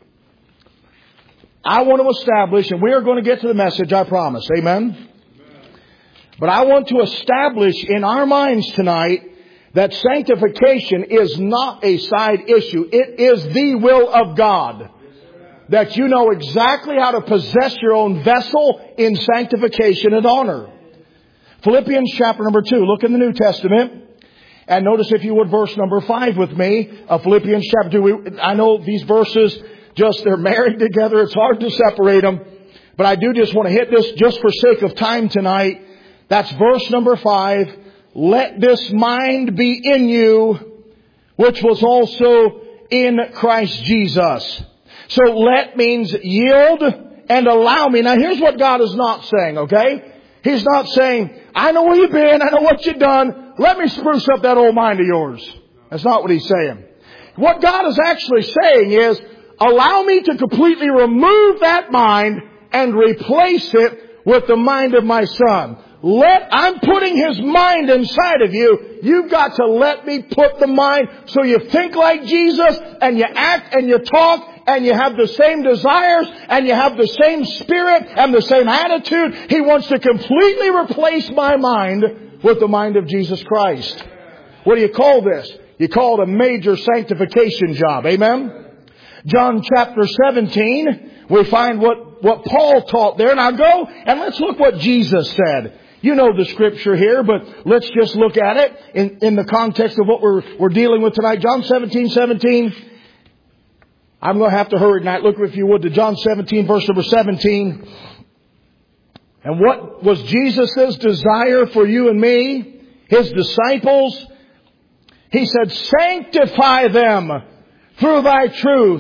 I want to establish, and we are going to get to the message, I promise. Amen? But I want to establish in our minds tonight that sanctification is not a side issue. It is the will of God. That you know exactly how to possess your own vessel in sanctification and honor. Philippians chapter number two. Look in the New Testament. And notice, if you would, verse number five with me. Of Philippians chapter two. We, I know these verses, just they're married together. It's hard to separate them. But I do just want to hit this just for sake of time tonight. That's verse number five. Let this mind be in you, which was also in Christ Jesus. So let means yield and allow me. Now here's what God is not saying, okay? He's not saying, I know where you've been, I know what you've done, let me spruce up that old mind of yours. That's not what He's saying. What God is actually saying is, allow me to completely remove that mind and replace it with the mind of my Son. Let, I'm putting His mind inside of you. You've got to let me put the mind so you think like Jesus and you act and you talk and you have the same desires and you have the same spirit and the same attitude. He wants to completely replace my mind with the mind of Jesus Christ. What do you call this? You call it a major sanctification job. Amen? John chapter seventeen, we find what, what Paul taught there. Now go and let's look what Jesus said. You know the scripture here, but let's just look at it in, in the context of what we're, we're dealing with tonight. John seventeen seventeen. I'm going to have to hurry tonight. Look, if you would, to John seventeen, verse number seventeen. And what was Jesus' desire for you and me, His disciples? He said, sanctify them through thy truth.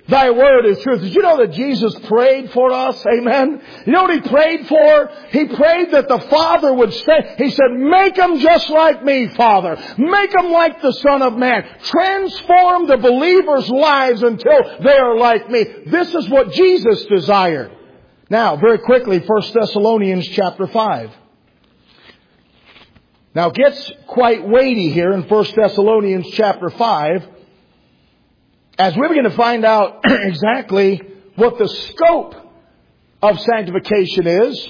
Thy word is truth. Did you know that Jesus prayed for us? Amen. You know what He prayed for? He prayed that the Father would say, He said, make them just like me, Father. Make them like the Son of Man. Transform the believers' lives until they are like me. This is what Jesus desired. Now, very quickly, First Thessalonians chapter five. Now, it gets quite weighty here in First Thessalonians chapter five. As we begin to find out exactly what the scope of sanctification is,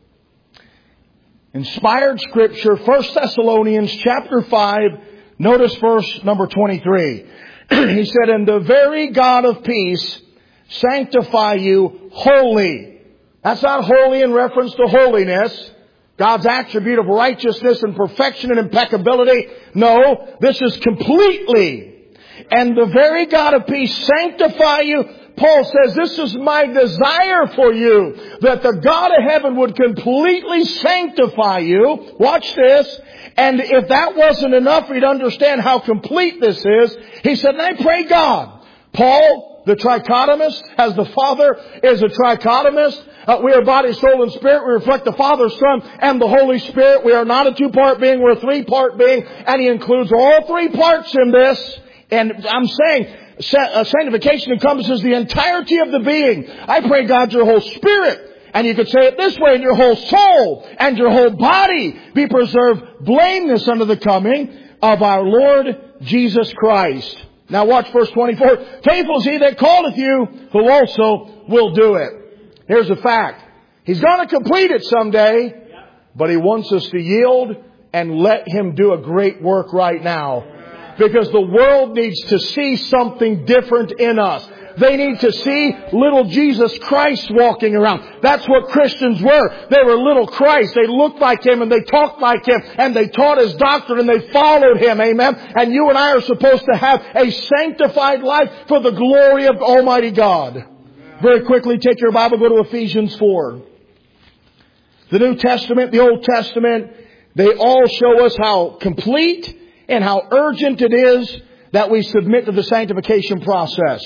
inspired Scripture, First Thessalonians chapter five, notice verse number twenty-three. He said, and the very God of peace sanctify you wholly. That's not holy in reference to holiness, God's attribute of righteousness and perfection and impeccability. No, this is completely. And the very God of peace sanctify you. Paul says, this is my desire for you, that the God of heaven would completely sanctify you. Watch this. And if that wasn't enough for you to understand how complete this is, he said, and I pray God. Paul, the trichotomist, as the Father is a trichotomist. Uh, we are body, soul, and spirit. We reflect the Father, Son, and the Holy Spirit. We are not a two-part being. We're a three-part being. And He includes all three parts in this. And I'm saying sanctification encompasses the entirety of the being. I pray God your whole spirit, and you could say it this way, and your whole soul and your whole body be preserved blameless unto the coming of our Lord Jesus Christ. Now watch verse twenty-four. Faithful is He that calleth you, who also will do it. Here's a fact. He's going to complete it someday, but He wants us to yield and let Him do a great work right now. Because the world needs to see something different in us. They need to see little Jesus Christ walking around. That's what Christians were. They were little Christ. They looked like Him and they talked like Him and they taught His doctrine and they followed Him. Amen. And you and I are supposed to have a sanctified life for the glory of Almighty God. Very quickly, take your Bible, go to Ephesians four. The New Testament, the Old Testament, they all show us how complete and how urgent it is that we submit to the sanctification process.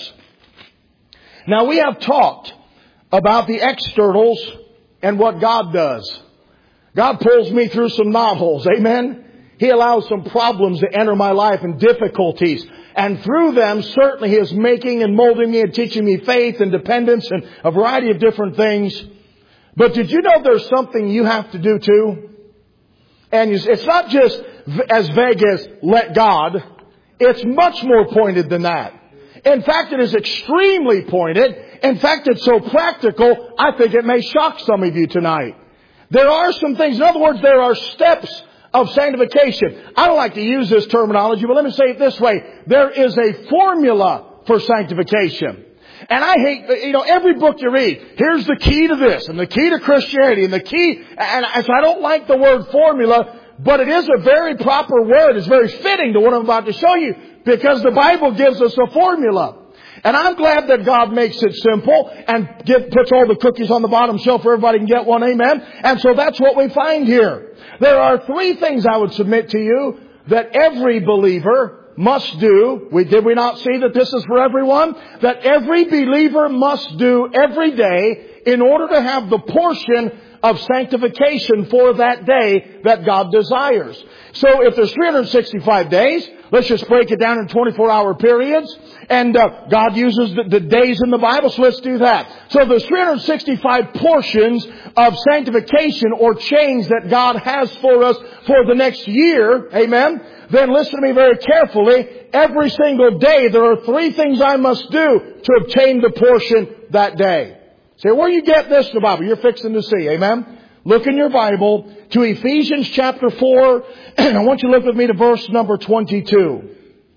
Now, we have talked about the externals and what God does. God pulls me through some knotholes. Amen? He allows some problems to enter my life and difficulties. And through them, certainly He is making and molding me and teaching me faith and dependence and a variety of different things. But did you know there's something you have to do too? And it's not just as vague as let God. It's much more pointed than that. In fact, it is extremely pointed. In fact, it's so practical, I think it may shock some of you tonight. There are some things, in other words, there are steps of sanctification. I don't like to use this terminology, but let me say it this way. There is a formula for sanctification. And I hate, you know, every book you read, here's the key to this, and the key to Christianity, and the key, and so I don't like the word formula, but it is a very proper word. It's very fitting to what I'm about to show you, because the Bible gives us a formula. And I'm glad that God makes it simple and give, puts all the cookies on the bottom shelf so everybody can get one. Amen. And so that's what we find here. There are three things I would submit to you that every believer must do. We, did we not see that this is for everyone? That every believer must do every day in order to have the portion of sanctification for that day that God desires. So if there's three hundred sixty-five days, let's just break it down in twenty-four hour periods. And uh, God uses the, the days in the Bible, so let's do that. So there's three hundred sixty-five portions of sanctification or change that God has for us for the next year. Amen. Then listen to me very carefully. Every single day there are three things I must do to obtain the portion that day. Say, where you get this in the Bible? You're fixing to see. Amen. Look in your Bible to Ephesians chapter four. And I want you to look with me to verse number twenty-two.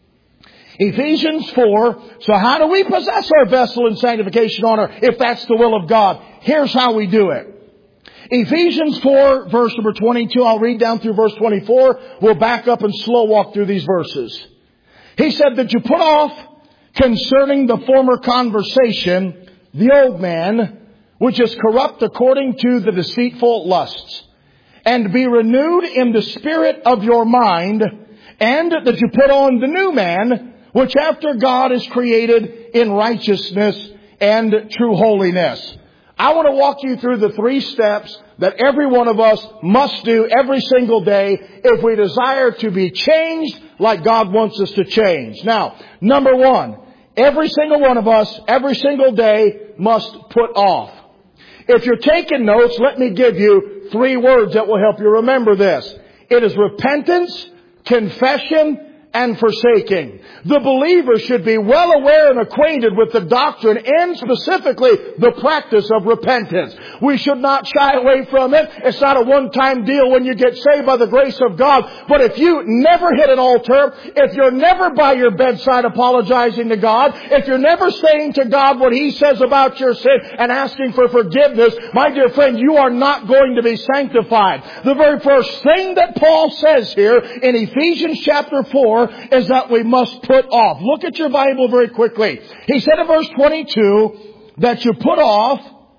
Ephesians four. So how do we possess our vessel in sanctification honor if that's the will of God? Here's how we do it. Ephesians four, verse number twenty-two. I'll read down through verse twenty-four. We'll back up and slow walk through these verses. He said that you put off concerning the former conversation the old man, which is corrupt according to the deceitful lusts, and be renewed in the spirit of your mind, and that you put on the new man, which after God is created in righteousness and true holiness. I want to walk you through the three steps that every one of us must do every single day if we desire to be changed like God wants us to change. Now, number one, every single one of us, every single day must put off. If you're taking notes, let me give you three words that will help you remember this. It is repentance, confession, and forsaking. The believer should be well aware and acquainted with the doctrine and specifically the practice of repentance. We should not shy away from it. It's not a one-time deal when you get saved by the grace of God. But if you never hit an altar, if you're never by your bedside apologizing to God, if you're never saying to God what He says about your sin and asking for forgiveness, my dear friend, you are not going to be sanctified. The very first thing that Paul says here in Ephesians chapter four is that we must put off. Look at your Bible very quickly. He said in verse twenty-two that you put off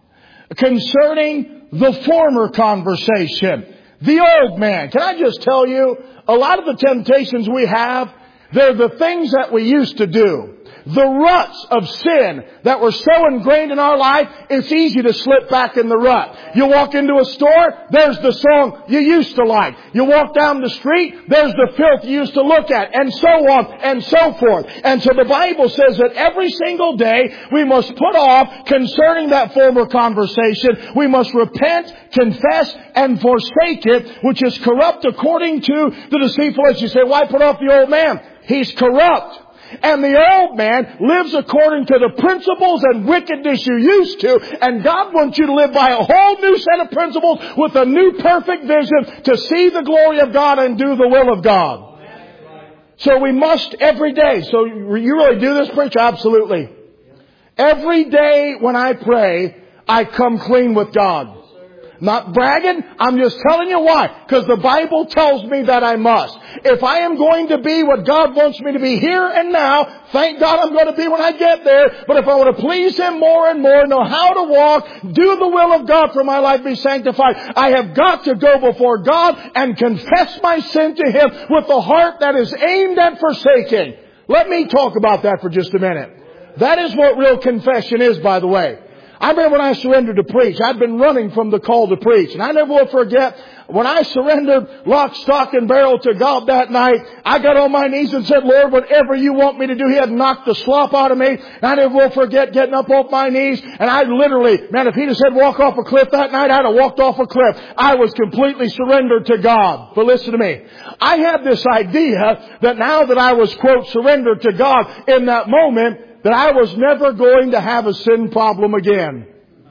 concerning the former conversation. The old man. Can I just tell you, a lot of the temptations we have, they're the things that we used to do. The ruts of sin that were so ingrained in our life, it's easy to slip back in the rut. You walk into a store, there's the song you used to like. You walk down the street, there's the filth you used to look at, and so on and so forth. And so the Bible says that every single day we must put off concerning that former conversation. We must repent, confess, and forsake it, which is corrupt according to the deceitful age. You say, why put off the old man? He's corrupt. And the old man lives according to the principles and wickedness you used to. And God wants you to live by a whole new set of principles with a new perfect vision to see the glory of God and do the will of God. So we must every day. So you really do this, preacher? Absolutely. Every day when I pray, I come clean with God. Not bragging. I'm just telling you why. Because the Bible tells me that I must. If I am going to be what God wants me to be here and now, thank God I'm going to be when I get there. But if I want to please Him more and more, know how to walk, do the will of God for my life, be sanctified, I have got to go before God and confess my sin to Him with a heart that is aimed at forsaking. Let me talk about that for just a minute. That is what real confession is, by the way. I remember when I surrendered to preach, I'd been running from the call to preach. And I never will forget, when I surrendered lock, stock, and barrel to God that night, I got on my knees and said, Lord, whatever you want me to do, He had knocked the slop out of me. And I never will forget getting up off my knees. And I literally, man, if He'd have said walk off a cliff that night, I'd have walked off a cliff. I was completely surrendered to God. But listen to me. I had this idea that now that I was, quote, surrendered to God in that moment, that I was never going to have a sin problem again.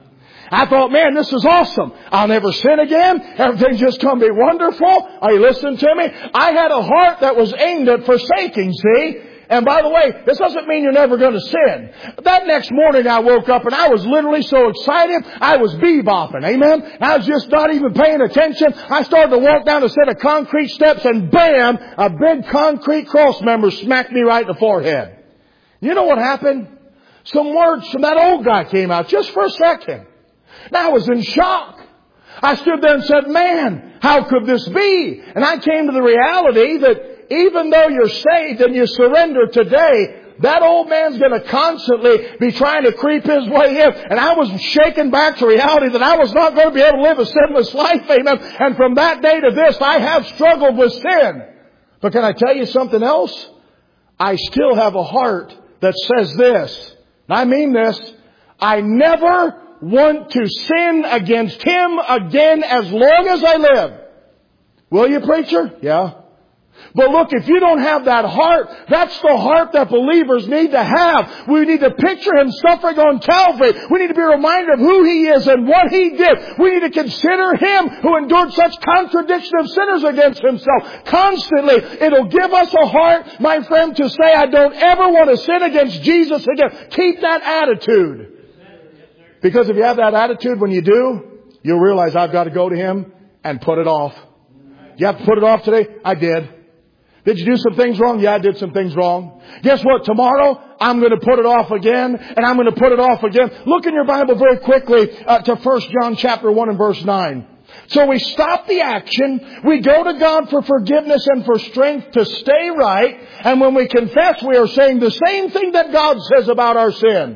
I thought, man, this is awesome. I'll never sin again. Everything's just going to be wonderful. Are you listening to me? I had a heart that was aimed at forsaking, see? And by the way, this doesn't mean you're never going to sin. That next morning I woke up and I was literally so excited, I was bebopping. Amen? I was just not even paying attention. I started to walk down a set of concrete steps and bam, a big concrete cross member smacked me right in the forehead. You know what happened? Some words from that old guy came out just for a second. And I was in shock. I stood there and said, man, how could this be? And I came to the reality that even though you're saved and you surrender today, that old man's going to constantly be trying to creep his way in. And I was shaken back to reality that I was not going to be able to live a sinless life. Amen. And from that day to this, I have struggled with sin. But can I tell you something else? I still have a heart that says this, and I mean this, I never want to sin against Him again as long as I live. Will you, preacher? Yeah. But look, if you don't have that heart, that's the heart that believers need to have. We need to picture Him suffering on Calvary. We need to be reminded of who He is and what He did. We need to consider Him who endured such contradiction of sinners against Himself constantly. It'll give us a heart, my friend, to say, I don't ever want to sin against Jesus again. Keep that attitude. Because if you have that attitude, when you do, you'll realize I've got to go to Him and put it off. You have to put it off today? I did. Did you do some things wrong? Yeah, I did some things wrong. Guess what? Tomorrow, I'm going to put it off again, and I'm going to put it off again. Look in your Bible very quickly uh, to First John chapter one and verse nine. So we stop the action, we go to God for forgiveness and for strength to stay right, and when we confess, we are saying the same thing that God says about our sin.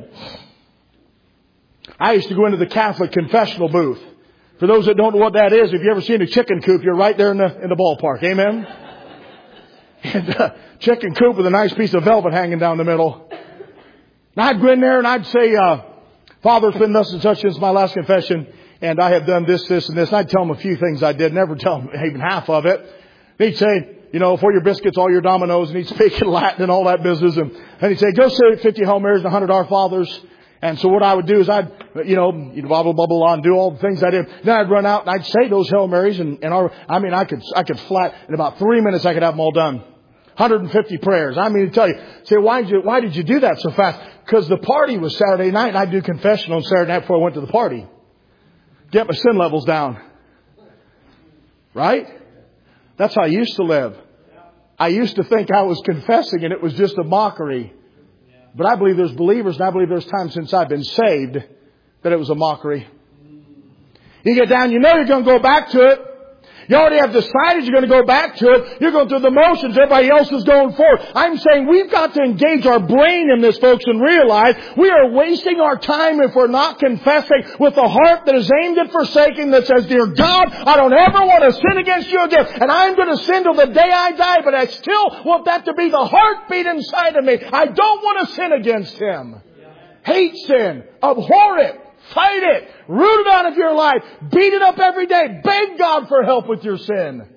I used to go into the Catholic confessional booth. For those that don't know what that is, if you've ever seen a chicken coop, you're right there in the, in the ballpark. Amen? And uh, chicken coop with a nice piece of velvet hanging down the middle. And I'd go in there and I'd say, uh, Father, it's been thus and such since my last confession. And I have done this, this, and this. And I'd tell him a few things I did. Never tell him even half of it. And he'd say, you know, for your biscuits, all your dominoes. And he'd speak in Latin and all that business. And, and he'd say, go say fifty Hail Marys and one hundred Our Fathers. And so what I would do is I'd, you know, blah, blah, blah, blah, and do all the things I did. Then I'd run out and I'd say those Hail Marys. And, and our, I mean, I could, I could flat, in about three minutes I could have them all done. one hundred fifty prayers. I mean, to tell you, say, why did you, why did you do that so fast? Because the party was Saturday night and I'd do confession on Saturday night before I went to the party. Get my sin levels down. Right? That's how I used to live. I used to think I was confessing and it was just a mockery. But I believe there's believers, and I believe there's times since I've been saved that it was a mockery. You get down, you know you're going to go back to it. You already have decided you're going to go back to it. You're going through the motions. Everybody else is going forward. I'm saying we've got to engage our brain in this, folks, and realize we are wasting our time if we're not confessing with a heart that is aimed at forsaking, that says, Dear God, I don't ever want to sin against you again. And I'm going to sin till the day I die, but I still want that to be the heartbeat inside of me. I don't want to sin against Him. Hate sin. Abhor it. Fight it. Root it out of your life. Beat it up every day. Beg God for help with your sin.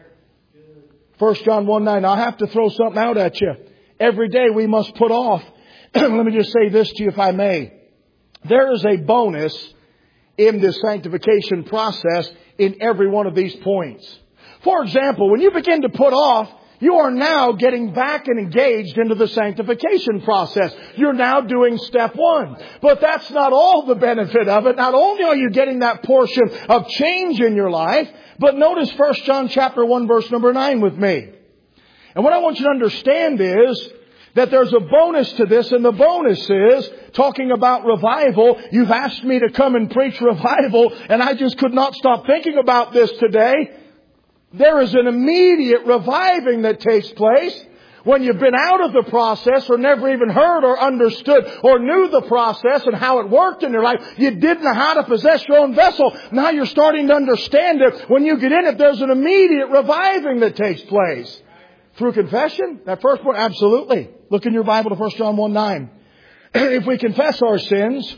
First John one nine. I have to throw something out at you. Every day we must put off. Let me just say this to you if I may. There is a bonus in this sanctification process in every one of these points. For example, when you begin to put off, you are now getting back and engaged into the sanctification process. You're now doing step one. But that's not all the benefit of it. Not only are you getting that portion of change in your life, but notice First John chapter one verse number nine with me. And what I want you to understand is that there's a bonus to this, and the bonus is talking about revival. You've asked me to come and preach revival, and I just could not stop thinking about this today. There is an immediate reviving that takes place when you've been out of the process or never even heard or understood or knew the process and how it worked in your life. You didn't know how to possess your own vessel. Now you're starting to understand it. When you get in it, there's an immediate reviving that takes place. Through confession? That first point? Absolutely. Look in your Bible to First John one nine. If we confess our sins,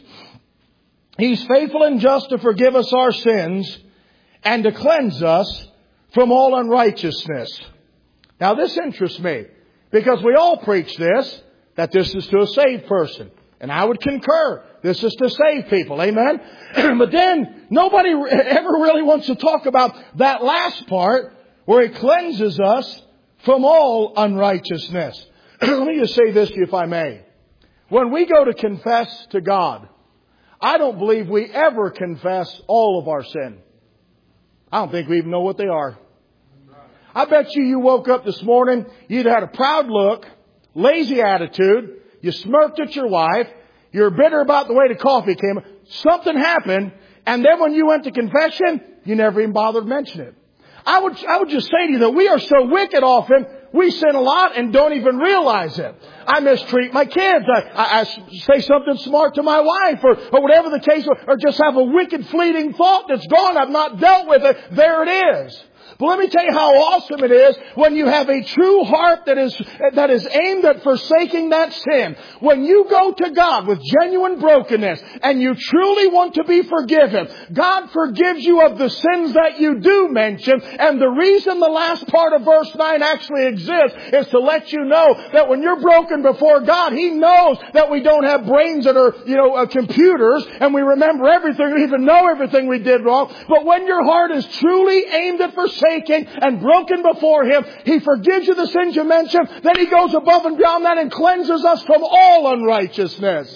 He's faithful and just to forgive us our sins and to cleanse us from all unrighteousness. Now this interests me because we all preach this, that this is to a saved person. And I would concur. This is to save people. Amen? But then nobody ever really wants to talk about that last part where He cleanses us from all unrighteousness. Let me just say this to you if I may. When we go to confess to God, I don't believe we ever confess all of our sin. I don't think we even know what they are. I bet you you woke up this morning, you'd had a proud look, lazy attitude, you smirked at your wife, you're bitter about the way the coffee came, something happened, and then when you went to confession, you never even bothered to mention it. I would, I would just say to you that we are so wicked often, we sin a lot and don't even realize it. I mistreat my kids. I, I, I say something smart to my wife or, or whatever the case, or, or just have a wicked fleeting thought that's gone. I've not dealt with it. There it is. But let me tell you how awesome it is when you have a true heart that is that is aimed at forsaking that sin. When you go to God with genuine brokenness and you truly want to be forgiven, God forgives you of the sins that you do mention. And the reason the last part of verse nine actually exists is to let you know that when you're broken before God, He knows that we don't have brains that are, you know, uh, computers and we remember everything, we even know everything we did wrong. But when your heart is truly aimed at forsaking and broken before Him, He forgives you the sins you mentioned. Then He goes above and beyond that and cleanses us from all unrighteousness.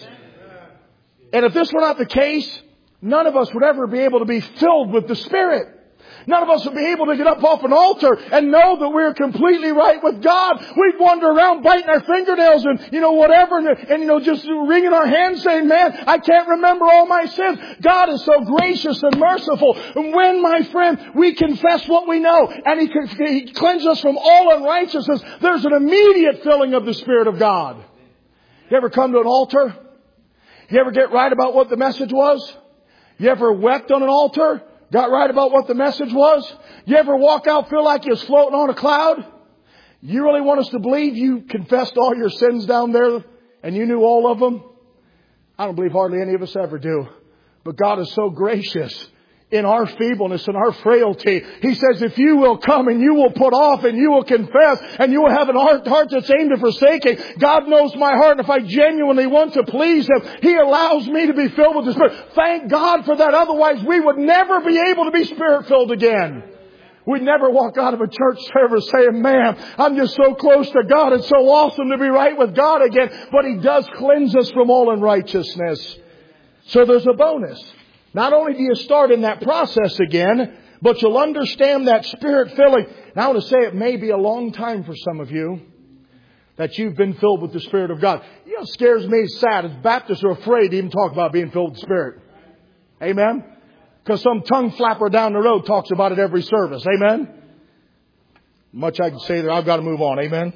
And if this were not the case, none of us would ever be able to be filled with the Spirit. None of us would be able to get up off an altar and know that we're completely right with God. We'd wander around biting our fingernails and, you know, whatever, and, and, you know, just wringing our hands saying, man, I can't remember all my sins. God is so gracious and merciful. And when, my friend, we confess what we know and He, he cleanses us from all unrighteousness, there's an immediate filling of the Spirit of God. You ever come to an altar? You ever get right about what the message was? You ever wept on an altar? Got right about what the message was? You ever walk out, feel like you're floating on a cloud? You really want us to believe you confessed all your sins down there and you knew all of them? I don't believe hardly any of us ever do. But God is so gracious in our feebleness and our frailty. He says, if you will come and you will put off and you will confess and you will have an heart, heart that's aimed at forsaking. God knows my heart, and if I genuinely want to please Him, He allows me to be filled with the Spirit. Thank God for that. Otherwise, we would never be able to be Spirit-filled again. We'd never walk out of a church service saying, man, I'm just so close to God. It's so awesome to be right with God again. But He does cleanse us from all unrighteousness. So there's a bonus. Not only do you start in that process again, but you'll understand that Spirit filling. Now I want to say it may be a long time for some of you that you've been filled with the Spirit of God. You know what scares me is sad is Baptists are afraid to even talk about being filled with the Spirit. Amen? Because some tongue flapper down the road talks about it every service. Amen? Much I can say there. I've got to move on. Amen?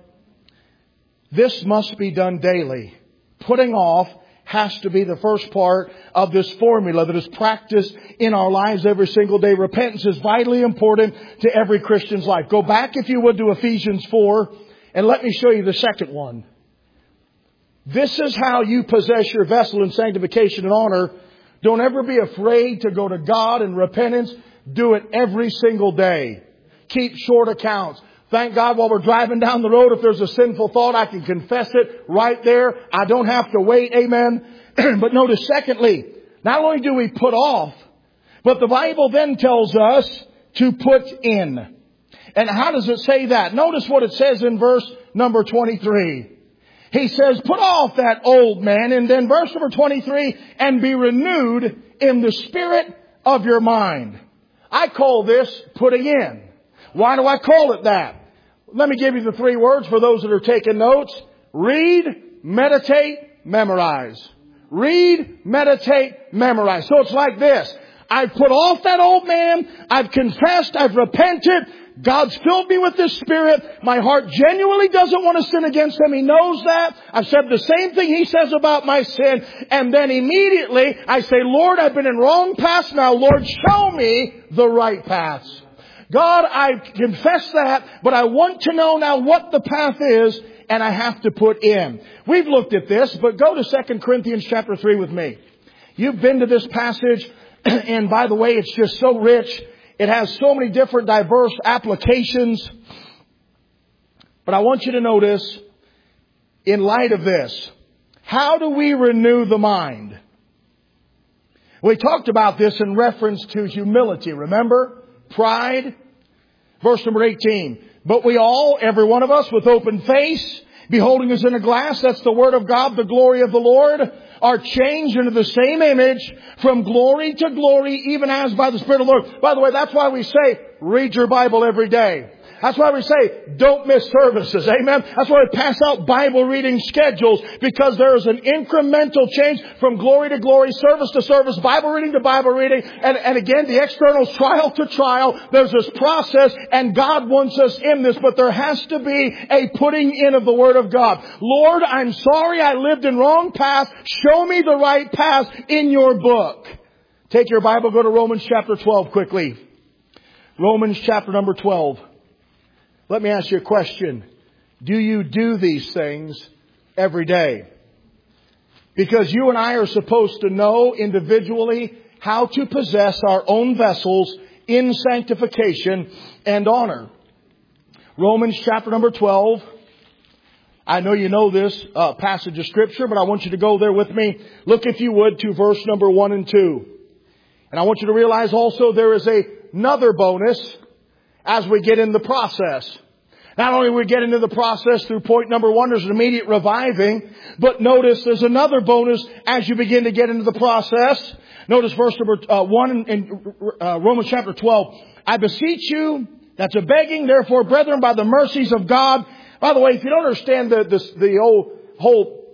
This must be done daily. Putting off has to be the first part of this formula that is practiced in our lives every single day. Repentance is vitally important to every Christian's life. Go back, if you would, to Ephesians four, and let me show you the second one. This is how you possess your vessel in sanctification and honor. Don't ever be afraid to go to God in repentance. Do it every single day. Keep short accounts. Thank God while we're driving down the road, if there's a sinful thought, I can confess it right there. I don't have to wait. Amen. But notice, secondly, not only do we put off, but the Bible then tells us to put in. And how does it say that? Notice what it says in verse number twenty-three. He says, put off that old man. And then verse number twenty-three, and be renewed in the spirit of your mind. I call this putting in. Why do I call it that? Let me give you the three words for those that are taking notes. Read, meditate, memorize. Read, meditate, memorize. So it's like this. I've put off that old man. I've confessed. I've repented. God's filled me with this Spirit. My heart genuinely doesn't want to sin against Him. He knows that. I've said the same thing He says about my sin. And then immediately I say, Lord, I've been in wrong paths now. Lord, show me the right paths. God, I confess that, but I want to know now what the path is, and I have to put in. We've looked at this, but go to Second Corinthians chapter three with me. You've been to this passage, and by the way, it's just so rich. It has so many different diverse applications. But I want you to notice, in light of this, how do we renew the mind? We talked about this in reference to humility, remember? Pride. Verse number eighteen. But we all, every one of us, with open face, beholding as in a glass, that's the Word of God, the glory of the Lord, are changed into the same image from glory to glory, even as by the Spirit of the Lord. By the way, that's why we say, read your Bible every day. That's why we say, don't miss services. Amen. That's why we pass out Bible reading schedules, because there is an incremental change from glory to glory, service to service, Bible reading to Bible reading. And, and again, the external's trial to trial. There's this process, and God wants us in this, but there has to be a putting in of the Word of God. Lord, I'm sorry I lived in wrong paths. Show me the right path in your book. Take your Bible, go to Romans chapter twelve quickly. Romans chapter number twelve. Let me ask you a question. Do you do these things every day? Because you and I are supposed to know individually how to possess our own vessels in sanctification and honor. Romans chapter number twelve. I know you know this uh, passage of Scripture, but I want you to go there with me. Look, if you would, to verse number one and two. And I want you to realize also there is a, another bonus as we get in the process. Not only we get into the process through point number one, there's an immediate reviving, but notice there's another bonus as you begin to get into the process. Notice verse number uh, one in, in uh, Romans chapter twelve. I beseech you, that's a begging, therefore, brethren, by the mercies of God. By the way, if you don't understand the, the, the whole, whole,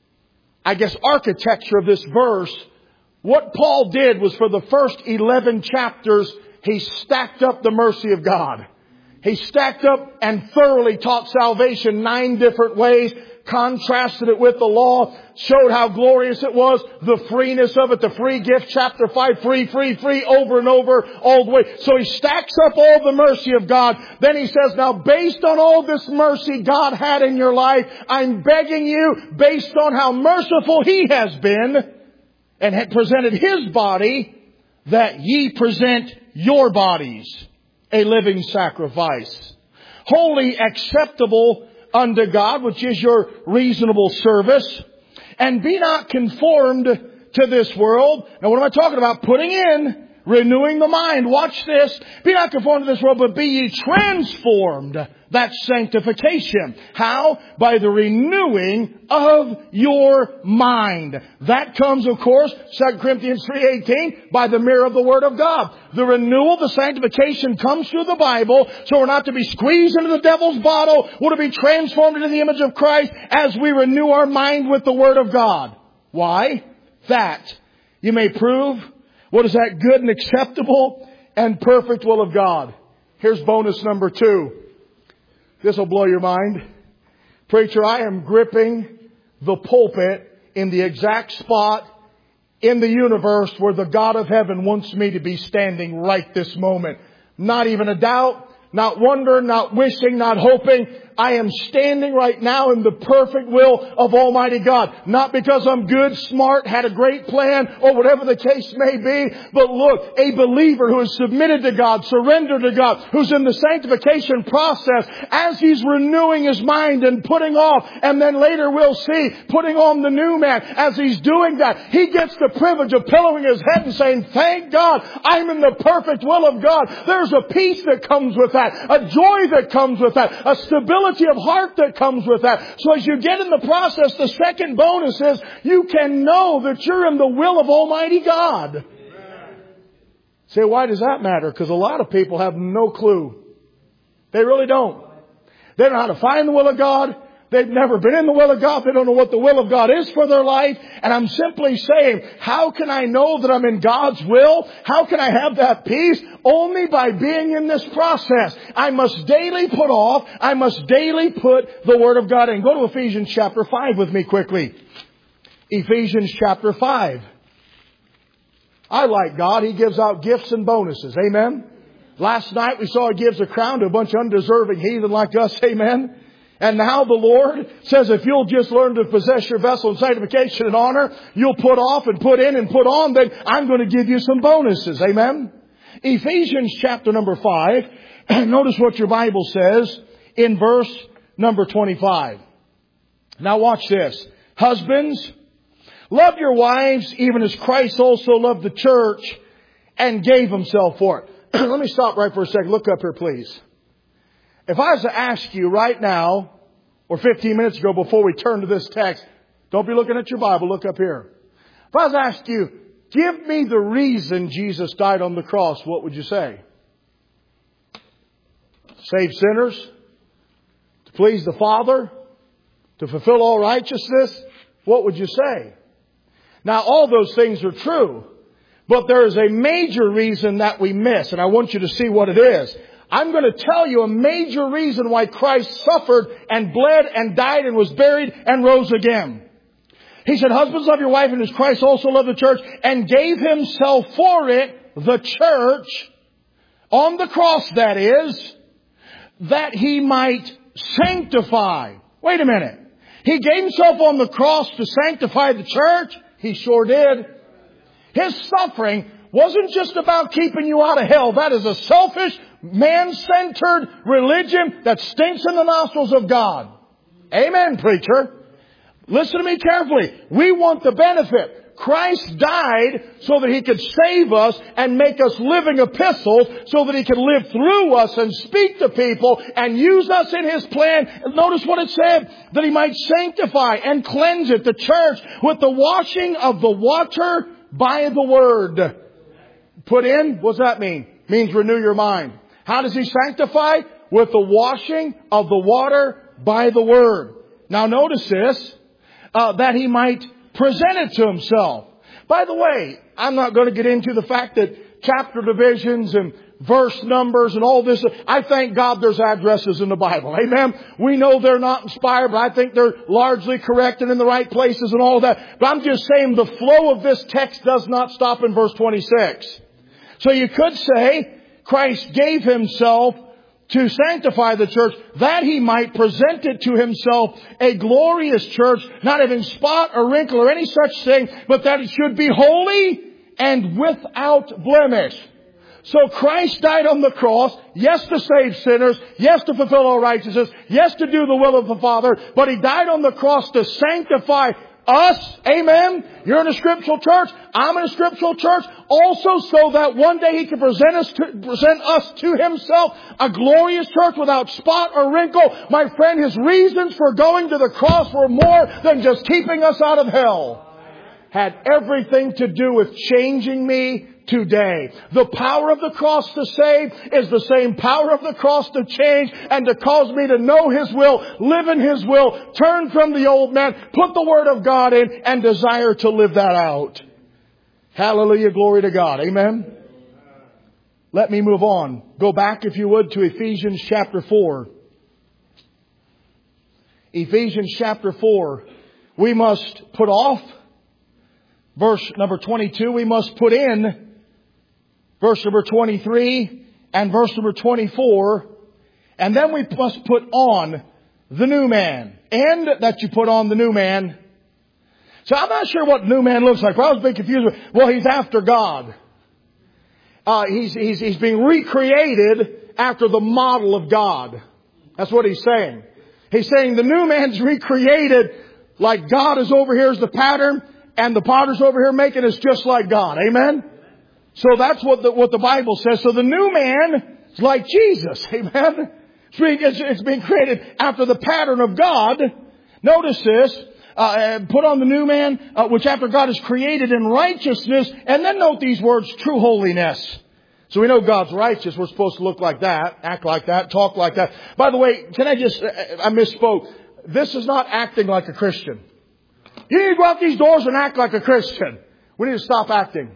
I guess, architecture of this verse, what Paul did was for the first eleven chapters, he stacked up the mercy of God. He stacked up and thoroughly taught salvation nine different ways, contrasted it with the law, showed how glorious it was, the freeness of it, the free gift, chapter five, free, free, free, over and over, all the way. So he stacks up all the mercy of God. Then he says, now based on all this mercy God had in your life, I'm begging you, based on how merciful He has been, and had presented His body, that ye present your bodies a living sacrifice, wholly acceptable unto God, which is your reasonable service. And be not conformed to this world. Now what am I talking about? Putting in, renewing the mind. Watch this. Be not conformed to this world, but be ye transformed. That's sanctification. How? By the renewing of your mind. That comes, of course, Second Corinthians three eighteen, by the mirror of the Word of God. The renewal, the sanctification comes through the Bible, so we're not to be squeezed into the devil's bottle. We're to be transformed into the image of Christ as we renew our mind with the Word of God. Why? That you may prove what is that good and acceptable and perfect will of God. Here's bonus number two. This will blow your mind. Preacher, I am gripping the pulpit in the exact spot in the universe where the God of heaven wants me to be standing right this moment. Not even a doubt, not wondering, not wishing, not hoping. I am standing right now in the perfect will of Almighty God. Not because I'm good, smart, had a great plan, or whatever the case may be. But look, a believer who is submitted to God, surrendered to God, who's in the sanctification process, as he's renewing his mind and putting off, and then later we'll see, putting on the new man. As he's doing that, he gets the privilege of pillowing his head and saying, thank God, I'm in the perfect will of God. There's a peace that comes with that, a joy that comes with that, a stability of heart that comes with that. So as you get in the process, the second bonus is you can know that you're in the will of Almighty God. Amen. Say, why does that matter? Because a lot of people have no clue. They really don't. They don't know how to find the will of God. They've never been in the will of God. They don't know what the will of God is for their life. And I'm simply saying, how can I know that I'm in God's will? How can I have that peace? Only by being in this process. I must daily put off. I must daily put the Word of God in. Go to Ephesians chapter five with me quickly. Ephesians chapter five. I like God. He gives out gifts and bonuses. Amen. Last night we saw He gives a crown to a bunch of undeserving heathen like us. Amen. And now the Lord says if you'll just learn to possess your vessel in sanctification and honor, you'll put off and put in and put on, then I'm going to give you some bonuses. Amen? Ephesians chapter number five. Notice what your Bible says in verse number twenty-five. Now watch this. Husbands, love your wives even as Christ also loved the church and gave Himself for it. Let me stop right for a second. Look up here, please. If I was to ask you right now, or fifteen minutes ago before we turn to this text, don't be looking at your Bible, look up here. If I was to ask you, give me the reason Jesus died on the cross, what would you say? Save sinners? To please the Father? To fulfill all righteousness? What would you say? Now all those things are true, but there is a major reason that we miss, and I want you to see what it is. I'm going to tell you a major reason why Christ suffered and bled and died and was buried and rose again. He said, husbands, love your wife and as Christ also loved the church and gave Himself for it, the church, on the cross that is, that He might sanctify. Wait a minute. He gave Himself on the cross to sanctify the church? He sure did. His suffering wasn't just about keeping you out of hell. That is a selfish, man-centered religion that stinks in the nostrils of God. Amen, preacher. Listen to me carefully. We want the benefit. Christ died so that He could save us and make us living epistles so that He could live through us and speak to people and use us in His plan. Notice what it said, that He might sanctify and cleanse it, the church, with the washing of the water by the Word. Put in, what does that mean? Means renew your mind. How does He sanctify? With the washing of the water by the Word. Now notice this, uh, that He might present it to Himself. By the way, I'm not going to get into the fact that chapter divisions and verse numbers and all this. I thank God there's addresses in the Bible. Amen. We know they're not inspired, but I think they're largely correct and in the right places and all that. But I'm just saying the flow of this text does not stop in verse twenty-six. So you could say Christ gave Himself to sanctify the church, that He might present it to Himself a glorious church, not having spot or wrinkle or any such thing, but that it should be holy and without blemish. So Christ died on the cross, yes, to save sinners, yes, to fulfill all righteousness, yes, to do the will of the Father, but He died on the cross to sanctify us. Amen. You're in a scriptural church. I'm in a scriptural church. Also so that one day He can present us to, present us to Himself a glorious church without spot or wrinkle. My friend, His reasons for going to the cross were more than just keeping us out of hell. Had everything to do with changing me today. The power of the cross to save is the same power of the cross to change and to cause me to know His will, live in His will, turn from the old man, put the Word of God in, and desire to live that out. Hallelujah, glory to God. Amen. Let me move on. Go back, if you would, to Ephesians chapter four. Ephesians chapter four. We must put off verse number twenty-two. We must put in verse number twenty-three and verse number twenty-four. And then we must put on the new man. And that you put on the new man. So I'm not sure what new man looks like. I was a bit confused. Well, he's after God. Uh, he's, he's, he's being recreated after the model of God. That's what he's saying. He's saying the new man's recreated like God is over here as the pattern, and the potter's over here making us just like God. Amen? So that's what the, what the Bible says. So the new man is like Jesus. Amen? It's being, it's, it's being created after the pattern of God. Notice this. Uh, put on the new man, uh, which after God is created in righteousness. And then note these words, true holiness. So we know God's righteous. We're supposed to look like that, act like that, talk like that. By the way, can I just, I misspoke. This is not acting like a Christian. You need to go out these doors and act like a Christian. We need to stop acting.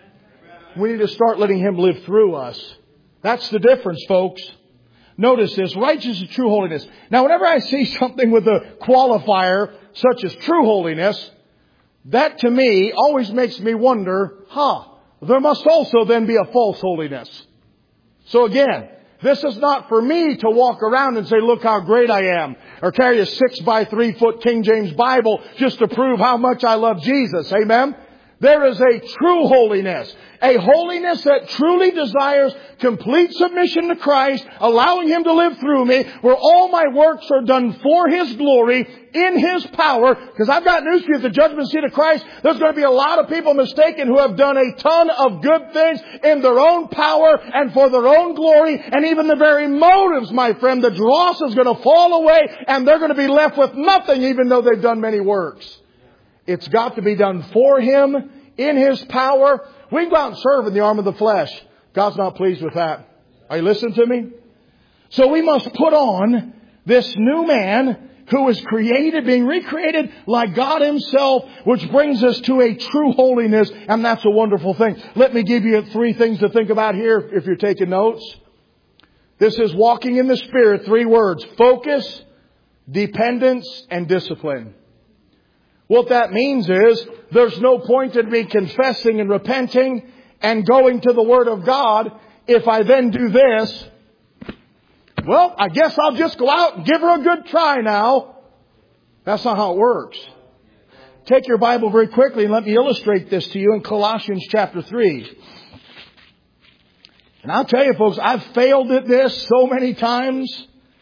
We need to start letting Him live through us. That's the difference, folks. Notice this, righteous and true holiness. Now, whenever I see something with a qualifier, such as true holiness, that to me always makes me wonder, huh, there must also then be a false holiness. So again, this is not for me to walk around and say, look how great I am, or carry a six by three foot King James Bible just to prove how much I love Jesus. Amen? There is a true holiness. A holiness that truly desires complete submission to Christ, allowing Him to live through me, where all my works are done for His glory, in His power. Because I've got news for you, at the judgment seat of Christ, there's going to be a lot of people mistaken who have done a ton of good things in their own power and for their own glory. And even the very motives, my friend, the dross is going to fall away and they're going to be left with nothing, even though they've done many works. It's got to be done for Him, in His power. We can go out and serve in the arm of the flesh. God's not pleased with that. Are you listening to me? So we must put on this new man who is created, being recreated like God Himself, which brings us to a true holiness. And that's a wonderful thing. Let me give you three things to think about here if you're taking notes. This is walking in the Spirit. Three words. Focus, dependence, and discipline. What that means is there's no point in me confessing and repenting and going to the Word of God if I then do this. Well, I guess I'll just go out and give her a good try now. That's not how it works. Take your Bible very quickly and let me illustrate this to you in Colossians chapter three. And I'll tell you folks, I've failed at this so many times.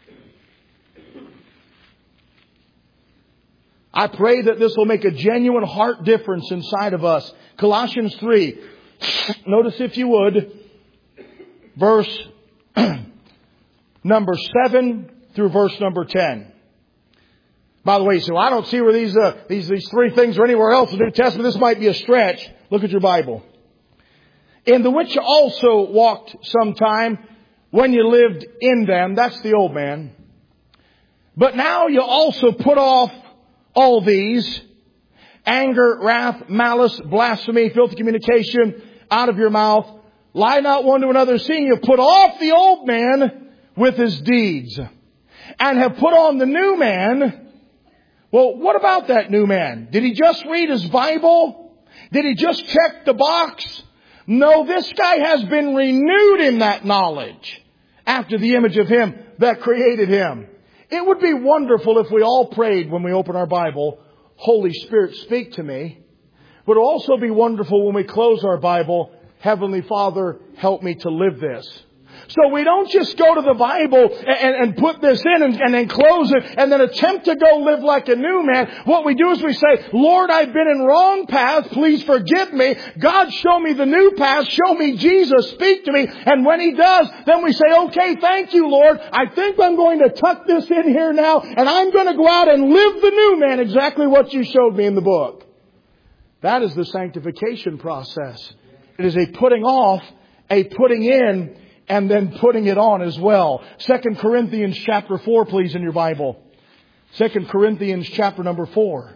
I pray that this will make a genuine heart difference inside of us. Colossians three. Notice if you would, verse number seven through verse number ten. By the way, so I don't see where these, uh, these, these three things are anywhere else in the New Testament. This might be a stretch. Look at your Bible. in the which you also walked sometime when you lived in them. That's the old man. But now you also put off all these: anger, wrath, malice, blasphemy, filthy communication out of your mouth. Lie not one to another, seeing you put off the old man with his deeds, and have put on the new man. Well, what about that new man? Did he just read his Bible? Did he just check the box? No, this guy has been renewed in that knowledge after the image of Him that created him. It would be wonderful if we all prayed when we open our Bible, Holy Spirit, speak to me. But it would also be wonderful when we close our Bible, Heavenly Father, help me to live this. So we don't just go to the Bible and, and put this in and, and then close it and then attempt to go live like a new man. What we do is we say, Lord, I've been in wrong paths. Please forgive me. God, show me the new path. Show me Jesus. Speak to me. And when He does, then we say, okay, thank you, Lord. I think I'm going to tuck this in here now, and I'm going to go out and live the new man, exactly what you showed me in the book. That is the sanctification process. It is a putting off, a putting in, and then putting it on as well. Second Corinthians chapter four, please, in your Bible. Second Corinthians chapter number four.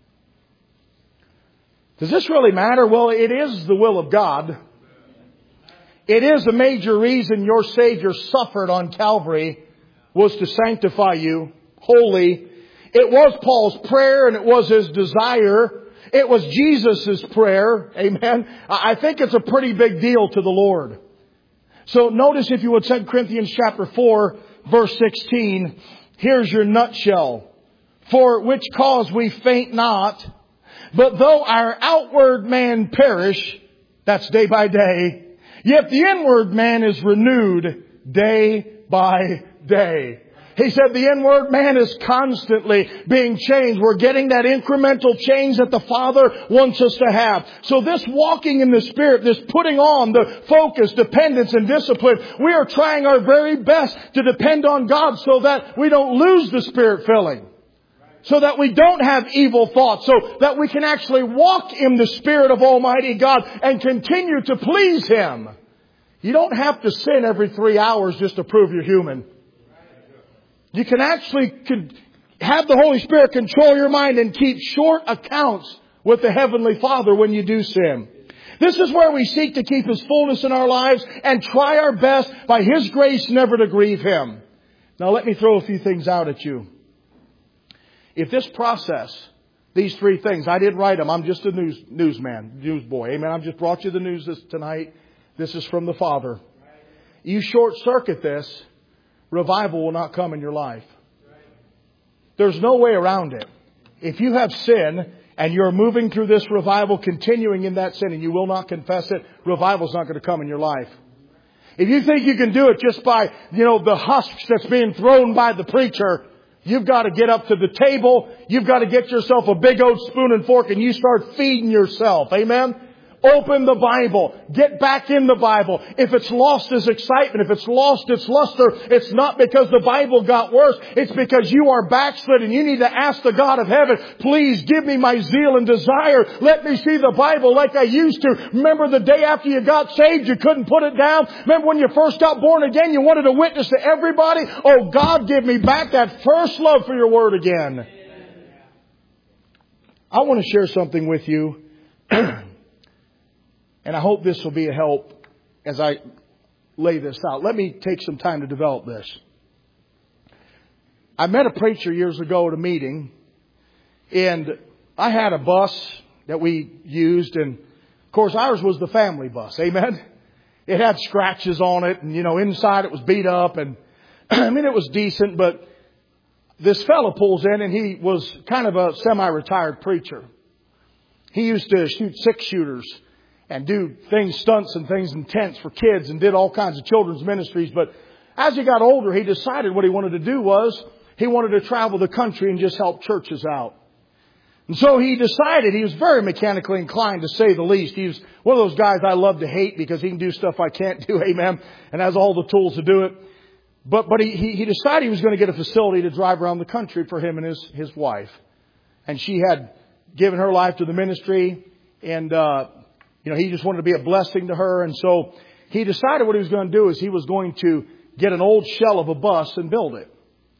Does this really matter? Well, it is the will of God. It is a major reason your Savior suffered on Calvary, was to sanctify you holy. It was Paul's prayer and it was his desire. It was Jesus' prayer. Amen. I think it's a pretty big deal to the Lord. So notice, if you would, Second Corinthians chapter four, verse sixteen. Here's your nutshell. For which cause we faint not, but though our outward man perish, that's day by day, yet the inward man is renewed day by day. He said the inward man is constantly being changed. We're getting that incremental change that the Father wants us to have. So this walking in the Spirit, this putting on the focus, dependence, and discipline, we are trying our very best to depend on God so that we don't lose the Spirit filling. So that we don't have evil thoughts. So that we can actually walk in the Spirit of Almighty God and continue to please Him. You don't have to sin every three hours just to prove you're human. You can actually have the Holy Spirit control your mind and keep short accounts with the Heavenly Father when you do sin. This is where we seek to keep His fullness in our lives and try our best by His grace never to grieve Him. Now let me throw a few things out at you. If this process, these three things, I didn't write them. I'm just a news newsman, newsboy. Amen. I've just brought you the news this tonight. This is from the Father. You short circuit this, revival will not come in your life. There's no way around it. If you have sin and you're moving through this revival, continuing in that sin, and you will not confess it, revival's not going to come in your life. If you think you can do it just by, you know, the husks that's being thrown by the preacher, you've got to get up to the table. You've got to get yourself a big old spoon and fork and you start feeding yourself. Amen? Open the Bible. Get back in the Bible. If it's lost its excitement, if it's lost its luster, it's not because the Bible got worse. It's because you are backslid and you need to ask the God of heaven, please give me my zeal and desire. Let me see the Bible like I used to. Remember the day after you got saved, you couldn't put it down? Remember when you first got born again, you wanted to witness to everybody? Oh, God, give me back that first love for your Word again. I want to share something with you. And I hope this will be a help as I lay this out. Let me take some time to develop this. I met a preacher years ago at a meeting, and I had a bus that we used, and of course ours was the family bus. Amen. It had scratches on it, and you know, inside it was beat up, and I mean it was decent, but this fellow pulls in, and he was kind of a semi-retired preacher. He used to shoot six shooters and do things, stunts and things in tents for kids, and did all kinds of children's ministries. But as he got older, he decided what he wanted to do was he wanted to travel the country and just help churches out. And so he decided, he was very mechanically inclined, to say the least. He was one of those guys I love to hate because he can do stuff I can't do, amen, and has all the tools to do it. But but he, he, he decided he was going to get a facility to drive around the country for him and his, his wife. And she had given her life to the ministry, and uh you know, he just wanted to be a blessing to her. And so he decided what he was going to do is he was going to get an old shell of a bus and build it.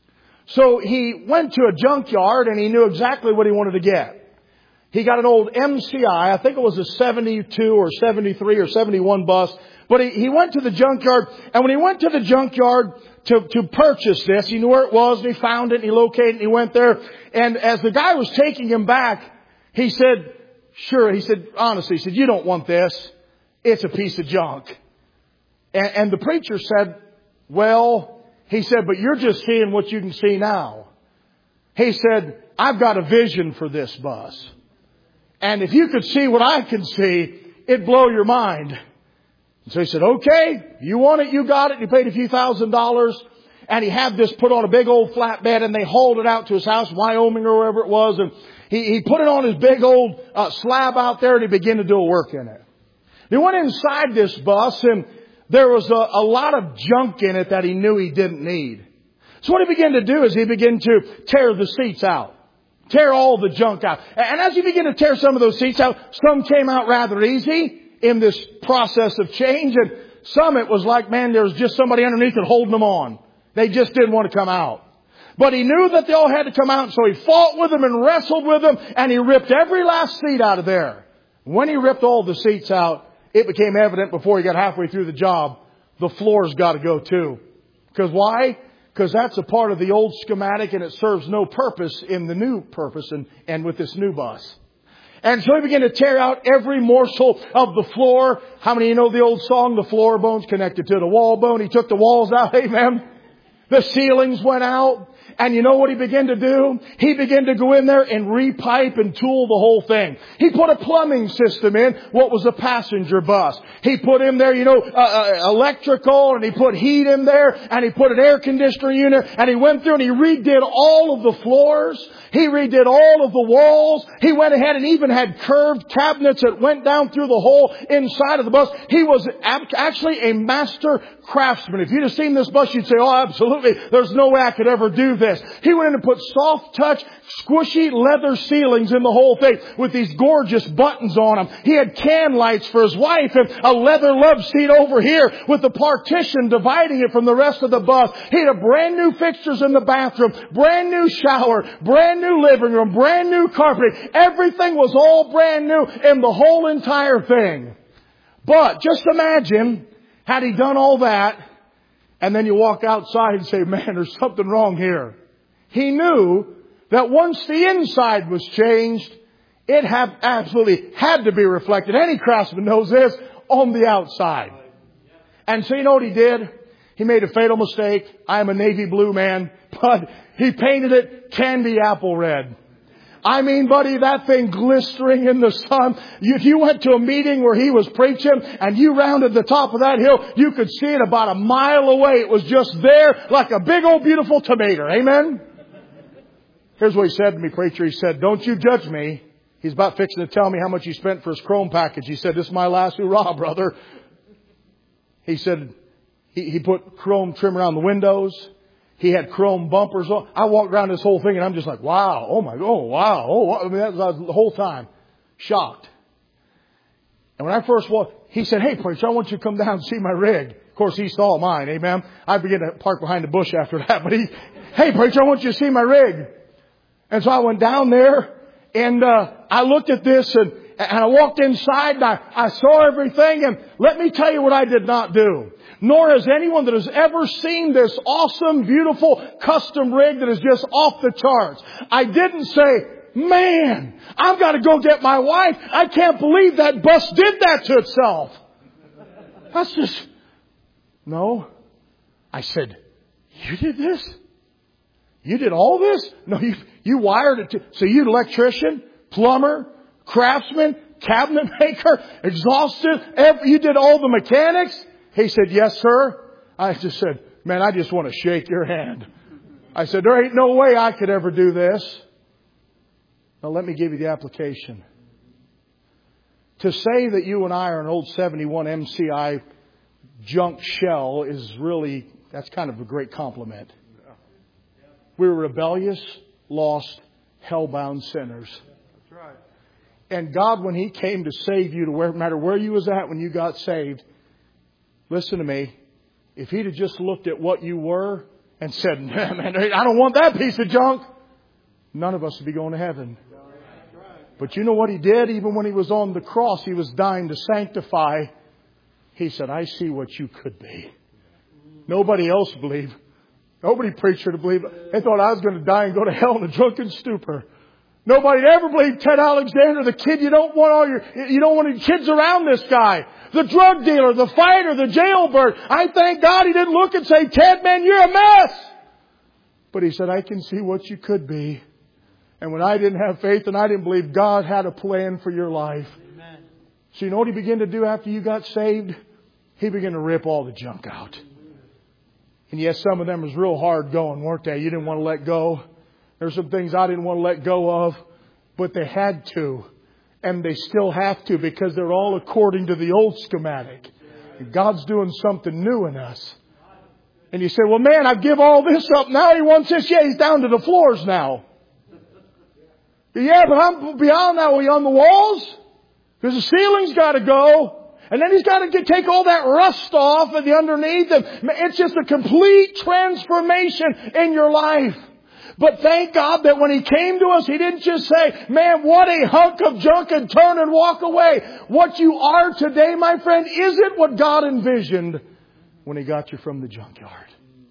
So he went to a junkyard and he knew exactly what he wanted to get. He got an old M C I, I think it was a seventy-two or seventy-three or seventy-one bus. But he, he went to the junkyard, and when he went to the junkyard to, to purchase this, he knew where it was, and he found it, and he located it, and he went there. And as the guy was taking him back, he said, sure, he said, honestly, he said, you don't want this. It's a piece of junk. And, and the preacher said, well, he said, but you're just seeing what you can see now. He said, I've got a vision for this bus. And if you could see what I can see, it'd blow your mind. And so he said, okay, you want it, you got it. He paid a few thousand dollars. And he had this put on a big old flatbed, and they hauled it out to his house, Wyoming or wherever it was. And he, he put it on his big old uh, slab out there, and he began to do a work in it. He went inside this bus, and there was a, a lot of junk in it that he knew he didn't need. So what he began to do is he began to tear the seats out. Tear all the junk out. And as he began to tear some of those seats out, some came out rather easy in this process of change. And some it was like, man, there was just somebody underneath it holding them on. They just didn't want to come out. But he knew that they all had to come out. So he fought with them and wrestled with them. And he ripped every last seat out of there. When he ripped all the seats out, it became evident before he got halfway through the job, the floor's got to go too. Because why? Because that's a part of the old schematic, and it serves no purpose in the new purpose and, and with this new bus. And so he began to tear out every morsel of the floor. How many of you know the old song, the floor bone's connected to the wall bone? He took the walls out, amen. The ceilings went out. And you know what he began to do? He began to go in there and repipe and tool the whole thing. He put a plumbing system in what was a passenger bus. He put in there, you know, uh, uh, electrical, and he put heat in there, and he put an air conditioner unit, and he went through and he redid all of the floors. He redid all of the walls. He went ahead and even had curved cabinets that went down through the whole inside of the bus. He was actually a master craftsman. If you'd have seen this bus, you'd say, oh, absolutely, there's no way I could ever do this. He went in and put soft touch, squishy leather ceilings in the whole thing with these gorgeous buttons on them. He had can lights for his wife and a leather love seat over here with the partition dividing it from the rest of the bus. He had a brand new fixtures in the bathroom, brand new shower, brand new living room, brand new carpeting. Everything was all brand new in the whole entire thing. But just imagine, had he done all that, and then you walk outside and say, man, there's something wrong here. He knew that once the inside was changed, it had absolutely had to be reflected. Any craftsman knows this, on the outside. And so you know what he did? He made a fatal mistake. I am a navy blue man, but he painted it candy apple red. I mean, buddy, that thing glistering in the sun. If you went to a meeting where he was preaching and you rounded the top of that hill, you could see it about a mile away. It was just there like a big old beautiful tomato. Amen? Here's what he said to me, preacher. He said, don't you judge me. He's about fixing to tell me how much he spent for his chrome package. He said, this is my last hurrah, brother. He said, he, he put chrome trim around the windows. He had chrome bumpers on. I walked around this whole thing and I'm just like, wow, oh my, oh wow, oh, wow. I mean, that was the whole time shocked. And when I first walked, he said, hey, preacher, I want you to come down and see my rig. Of course, he saw mine, amen. I began to park behind the bush after that, but he, hey, preacher, I want you to see my rig. And so I went down there and, uh, I looked at this and, and I walked inside and I, I saw everything, and let me tell you what I did not do. Nor has anyone that has ever seen this awesome, beautiful custom rig that is just off the charts. I didn't say, man, I've got to go get my wife. I can't believe that bus did that to itself. That's just, no. I said, you did this? You did all this? No, you, you wired it to, so you electrician, plumber, craftsman, cabinet maker, exhaustive, every, you did all the mechanics? He said, yes, sir. I just said, man, I just want to shake your hand. I said, there ain't no way I could ever do this. Now, let me give you the application. To say that you and I are an old seventy-one M C I junk shell is really, that's kind of a great compliment. We were rebellious, lost, hell-bound sinners. And God, when He came to save you, to where, no matter where you was at when you got saved, listen to me, if He'd have just looked at what you were and said, man, I don't want that piece of junk, none of us would be going to heaven. But you know what He did? Even when He was on the cross, He was dying to sanctify. He said, I see what you could be. Nobody else believed. Nobody preacher to believe. They thought I was going to die and go to hell in a drunken stupor. Nobody ever believed Ted Alexander, the kid you don't want all your, you don't want any kids around this guy. The drug dealer, the fighter, the jailbird. I thank God he didn't look and say, Ted, man, you're a mess. But he said, I can see what you could be. And when I didn't have faith and I didn't believe, God had a plan for your life. Amen. So you know what He began to do after you got saved? He began to rip all the junk out. And yes, some of them was real hard going, weren't they? You didn't want to let go. There's some things I didn't want to let go of, but they had to. And they still have to, because they're all according to the old schematic. And God's doing something new in us. And you say, well, man, I give all this up. Now He wants this. Yeah, He's down to the floors now. Yeah, but I'm beyond that. Are we on the walls? Because the ceiling's got to go. And then He's got to get, take all that rust off of the underneath. And it's just a complete transformation in your life. But thank God that when He came to us, He didn't just say, man, what a hunk of junk, and turn and walk away. What you are today, my friend, isn't what God envisioned when He got you from the junkyard.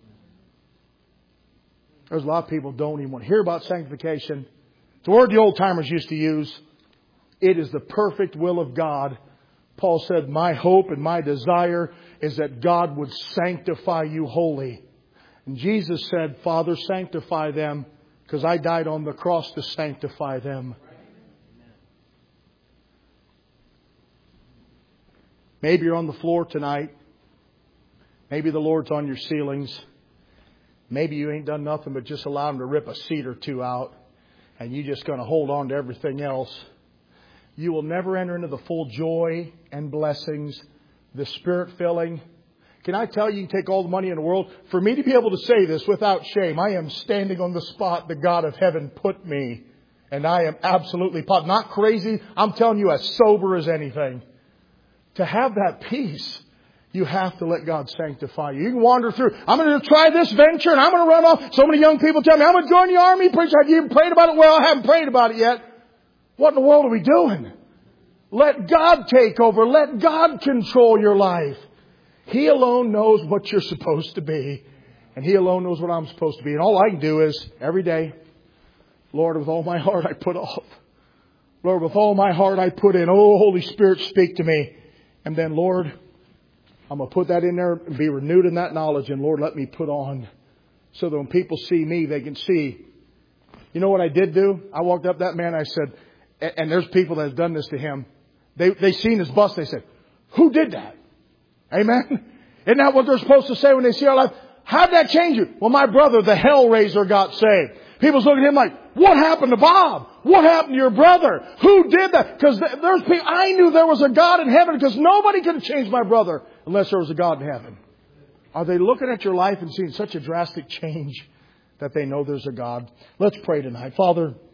There's a lot of people don't even want to hear about sanctification. The word the old timers used to use, it is the perfect will of God. Paul said, my hope and my desire is that God would sanctify you wholly. And Jesus said, Father, sanctify them, because I died on the cross to sanctify them. Maybe you're on the floor tonight. Maybe the Lord's on your ceilings. Maybe you ain't done nothing but just allow Him to rip a seat or two out, and you're just going to hold on to everything else. You will never enter into the full joy and blessings, the Spirit filling. Can I tell you, you can take all the money in the world. For me to be able to say this without shame, I am standing on the spot the God of heaven put me. And I am absolutely, not crazy. I'm telling you, as sober as anything. To have that peace, you have to let God sanctify you. You can wander through. I'm going to try this venture and I'm going to run off. So many young people tell me, I'm going to join the army. Preacher, have you even prayed about it? Well, I haven't prayed about it yet. What in the world are we doing? Let God take over. Let God control your life. He alone knows what you're supposed to be. And He alone knows what I'm supposed to be. And all I can do is, every day, Lord, with all my heart I put off. Lord, with all my heart I put in. Oh, Holy Spirit, speak to me. And then, Lord, I'm going to put that in there and be renewed in that knowledge. And Lord, let me put on. So that when people see me, they can see. You know what I did do? I walked up to that man, I said, and there's people that have done this to him. They they seen his bus. They said, who did that? Amen? Isn't that what they're supposed to say when they see our life? How'd that change you? Well, my brother, the Hellraiser, got saved. People's looking at him like, what happened to Bob? What happened to your brother? Who did that? Because there's people, I knew there was a God in heaven, because nobody could have changed my brother unless there was a God in heaven. Are they looking at your life and seeing such a drastic change that they know there's a God? Let's pray tonight. Father,